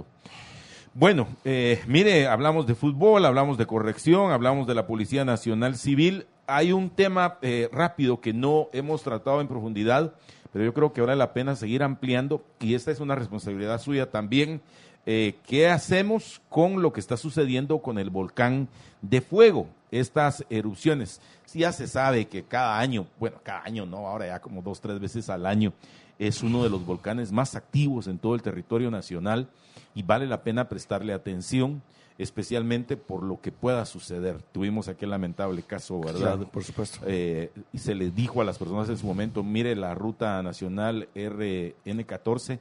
Bueno, eh, mire, hablamos de fútbol, hablamos de corrección, hablamos de la Policía Nacional Civil. Hay un tema eh, rápido que no hemos tratado en profundidad, pero yo creo que vale la pena seguir ampliando, y esta es una responsabilidad suya también. Eh, ¿Qué hacemos con lo que está sucediendo con el volcán de fuego? Estas erupciones. Sí, ya se sabe que cada año, bueno, cada año no, ahora ya como dos, tres veces al año, es uno de los volcanes más activos en todo el territorio nacional y vale la pena prestarle atención, especialmente por lo que pueda suceder. Tuvimos aquel lamentable caso, ¿verdad? Claro, por supuesto. Eh, y se les dijo a las personas en su momento, mire, la ruta nacional R N catorce,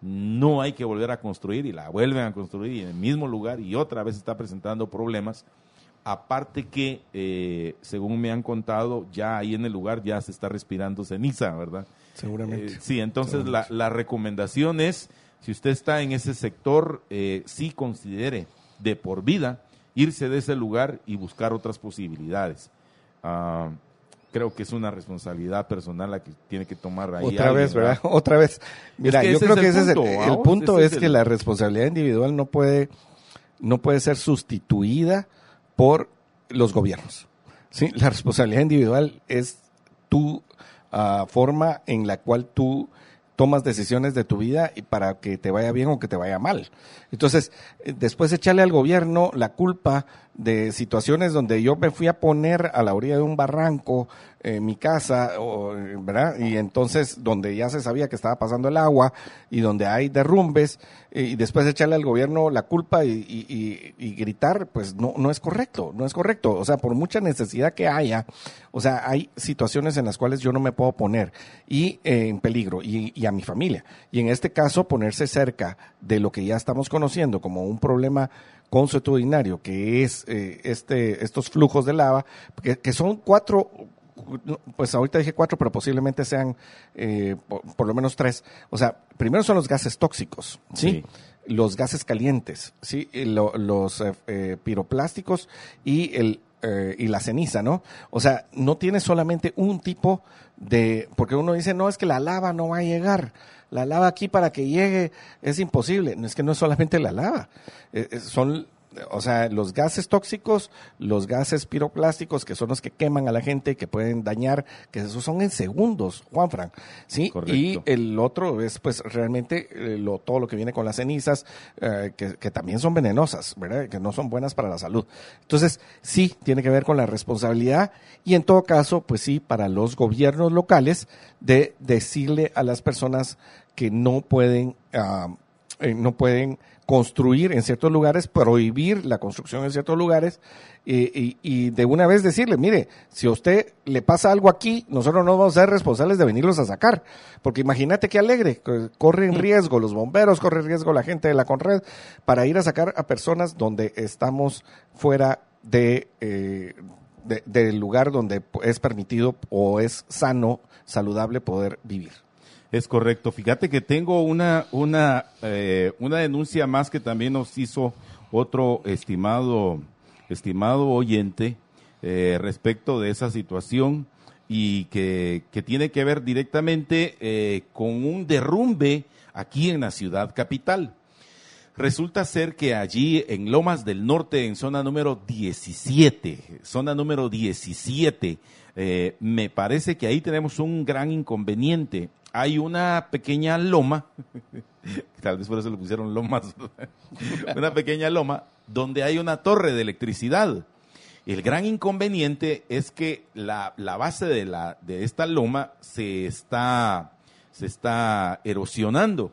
no hay que volver a construir, y la vuelven a construir y en el mismo lugar y otra vez está presentando problemas. Aparte que, eh, según me han contado, ya ahí en el lugar ya se está respirando ceniza, ¿verdad? Seguramente. Eh, sí, entonces Seguramente. La, la recomendación es, si usted está en ese sector, eh, sí considere de por vida irse de ese lugar y buscar otras posibilidades. Uh, creo que es una responsabilidad personal la que tiene que tomar ahí. Otra alguien, vez, ¿verdad? ¿verdad? Otra vez. Mira, es que yo creo es que el ese punto, es el, el ¿no? punto Ese es, es que el... la responsabilidad individual no puede, no puede ser sustituida por los gobiernos. Sí, la responsabilidad individual es tu uh, forma en la cual tú tomas decisiones de tu vida y para que te vaya bien o que te vaya mal. Entonces, después echarle al gobierno la culpa de situaciones donde yo me fui a poner a la orilla de un barranco en eh, mi casa, o, ¿verdad? Y entonces donde ya se sabía que estaba pasando el agua y donde hay derrumbes, y después echarle al gobierno la culpa y, y, y, y gritar, pues no, no es correcto, no es correcto. O sea, por mucha necesidad que haya, o sea, hay situaciones en las cuales yo no me puedo poner y eh, en peligro y, y a mi familia. Y en este caso, ponerse cerca de lo que ya estamos conociendo como un problema consuetudinario, que es eh, este estos flujos de lava, que, que son cuatro, pues ahorita dije cuatro, pero posiblemente sean eh, por, por lo menos tres. O sea, primero son los gases tóxicos, ¿sí? Sí. Los gases calientes, ¿sí? Y lo, los eh, eh, piroplásticos y el eh, y la ceniza, ¿no? O sea, no tiene solamente un tipo de, porque uno dice, no, es que la lava no va a llegar. La lava aquí para que llegue es imposible. No es que no es solamente la lava, eh, son, o sea, los gases tóxicos, los gases piroplásticos, que son los que queman a la gente, que pueden dañar, que esos son en segundos, Juanfran, ¿sí? Correcto. Y el otro es, pues, realmente eh, lo, todo lo que viene con las cenizas, eh, que, que también son venenosas, ¿verdad? Que no son buenas para la salud. Entonces, sí, tiene que ver con la responsabilidad y, en todo caso, pues sí, para los gobiernos locales de decirle a las personas que no pueden, uh, eh, no pueden construir en ciertos lugares, prohibir la construcción en ciertos lugares eh, y, y de una vez decirle, mire, si a usted le pasa algo aquí, nosotros no vamos a ser responsables de venirlos a sacar, porque imagínate qué alegre, corren riesgo los bomberos, corre riesgo la gente de la Conred para ir a sacar a personas donde estamos fuera de, eh, de, del lugar donde es permitido o es sano, saludable poder vivir. Es correcto. Fíjate que tengo una una eh, una denuncia más que también nos hizo otro estimado estimado oyente eh, respecto de esa situación y que, que tiene que ver directamente eh, con un derrumbe aquí en la ciudad capital. Resulta ser que allí en Lomas del Norte, en zona número diecisiete, zona número diecisiete, eh, me parece que ahí tenemos un gran inconveniente. Hay una pequeña loma, tal vez por eso le pusieron lomas, una pequeña loma donde hay una torre de electricidad. El gran inconveniente es que la, la base de, la, de esta loma se está, se está erosionando.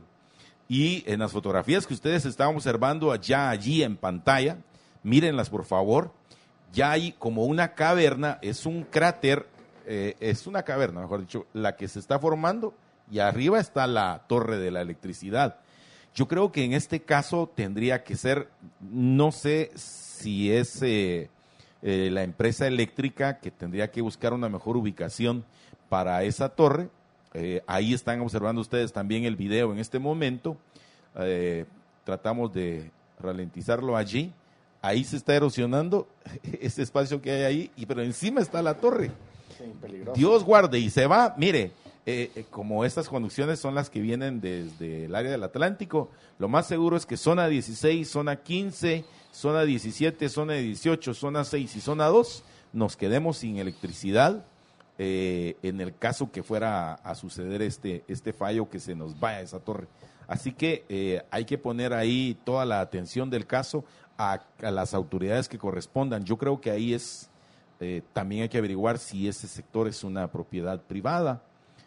Y en las fotografías que ustedes están observando allá, allí en pantalla, mírenlas por favor, ya hay como una caverna, es un cráter, eh, es una caverna, mejor dicho, la que se está formando. Y arriba está la torre de la electricidad. Yo creo que en este caso tendría que ser, no sé si es eh, eh, la empresa eléctrica que tendría que buscar una mejor ubicación para esa torre. Eh, ahí están observando ustedes también el video en este momento. Eh, tratamos de ralentizarlo allí. Ahí se está erosionando ese espacio que hay ahí, y, pero encima está la torre. Sí, peligroso. Dios guarde, y se va, mire. Eh, eh, como estas conducciones son las que vienen desde el área del Atlántico, lo más seguro es que zona dieciséis, zona quince, zona diecisiete, zona dieciocho, zona seis y zona dos nos quedemos sin electricidad eh, en el caso que fuera a, a suceder este, este fallo, que se nos vaya esa torre. Así que eh, hay que poner ahí toda la atención del caso a, a las autoridades que correspondan. Yo creo que ahí es, eh, también hay que averiguar si ese sector es una propiedad privada.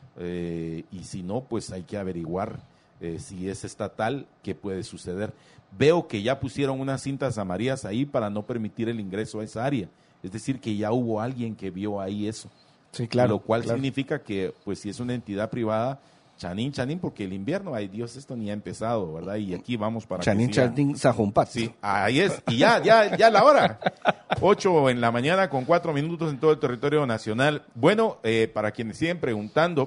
Eh, y si no, pues hay que averiguar eh, si es estatal, qué puede suceder. Veo que ya pusieron unas cintas amarillas ahí para no permitir el ingreso a esa área, es decir, que ya hubo alguien que vio ahí eso. Sí, claro. Lo cual claro. significa que, pues, si es una entidad privada, chanín, chanín, porque el invierno, ay Dios, esto ni ha empezado, ¿verdad? Y aquí vamos para chanín, que siga. chanín, sajumpat. Sí, ahí es, y ya, ya, ya la hora. Ocho en la mañana con cuatro minutos en todo el territorio nacional. Bueno, eh, para quienes siguen preguntando,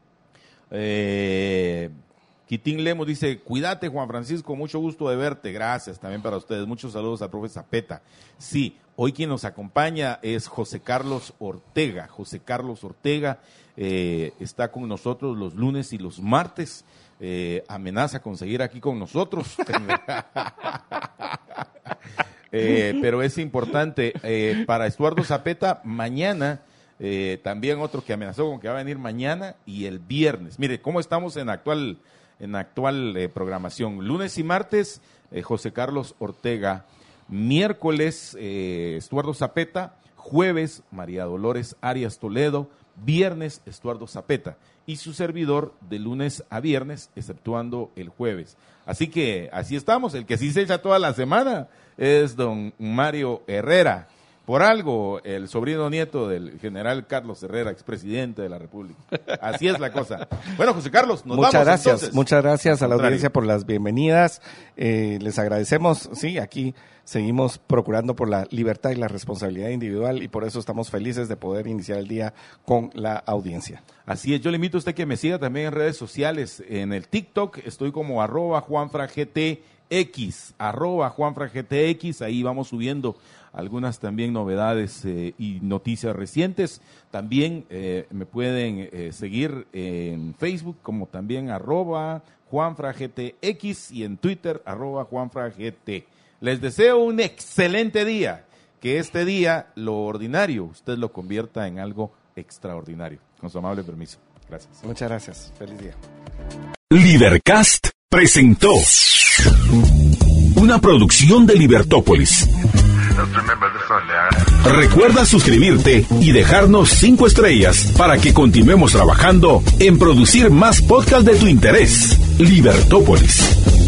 Eh, Quitín Lemos dice, cuídate Juan Francisco, mucho gusto de verte, gracias también para ustedes, muchos saludos al profe Zapeta. Sí, hoy quien nos acompaña es José Carlos Ortega, José Carlos Ortega eh, está con nosotros los lunes y los martes, eh, amenaza con seguir aquí con nosotros. eh, pero es importante. Eh, para Estuardo Zapeta, mañana, eh, también otro que amenazó con que va a venir mañana y el viernes. Mire, ¿cómo estamos en actual, en actual eh, programación? Lunes y martes, eh, José Carlos Ortega. Miércoles, eh, Estuardo Zapeta. Jueves, María Dolores Arias Toledo. Viernes, Estuardo Zapeta. Y su servidor de lunes a viernes, exceptuando el jueves. Así que así estamos. El que sí se echa toda la semana es don Mario Herrera. Por algo, el sobrino nieto del general Carlos Herrera, expresidente de la República. Así es la cosa. Bueno, José Carlos, nos muchas vamos gracias, entonces. Muchas gracias a la Contrario. audiencia por las bienvenidas. Eh, les agradecemos. Sí, aquí seguimos procurando por la libertad y la responsabilidad individual y por eso estamos felices de poder iniciar el día con la audiencia. Así es, yo le invito a usted que me siga también en redes sociales. En el TikTok estoy como arroba juanfragtx, arroba juanfragtx, ahí vamos subiendo algunas también novedades eh, y noticias recientes. También eh, me pueden eh, seguir en Facebook como también arroba juanfragtx y en Twitter arroba juanfragt. Les deseo un excelente día, que este día lo ordinario usted lo convierta en algo extraordinario. Con su amable permiso. Gracias. Muchas gracias. Feliz día. Lidercast presentó una producción de Libertópolis. Recuerda suscribirte y dejarnos cinco estrellas para que continuemos trabajando en producir más podcasts de tu interés. Libertópolis.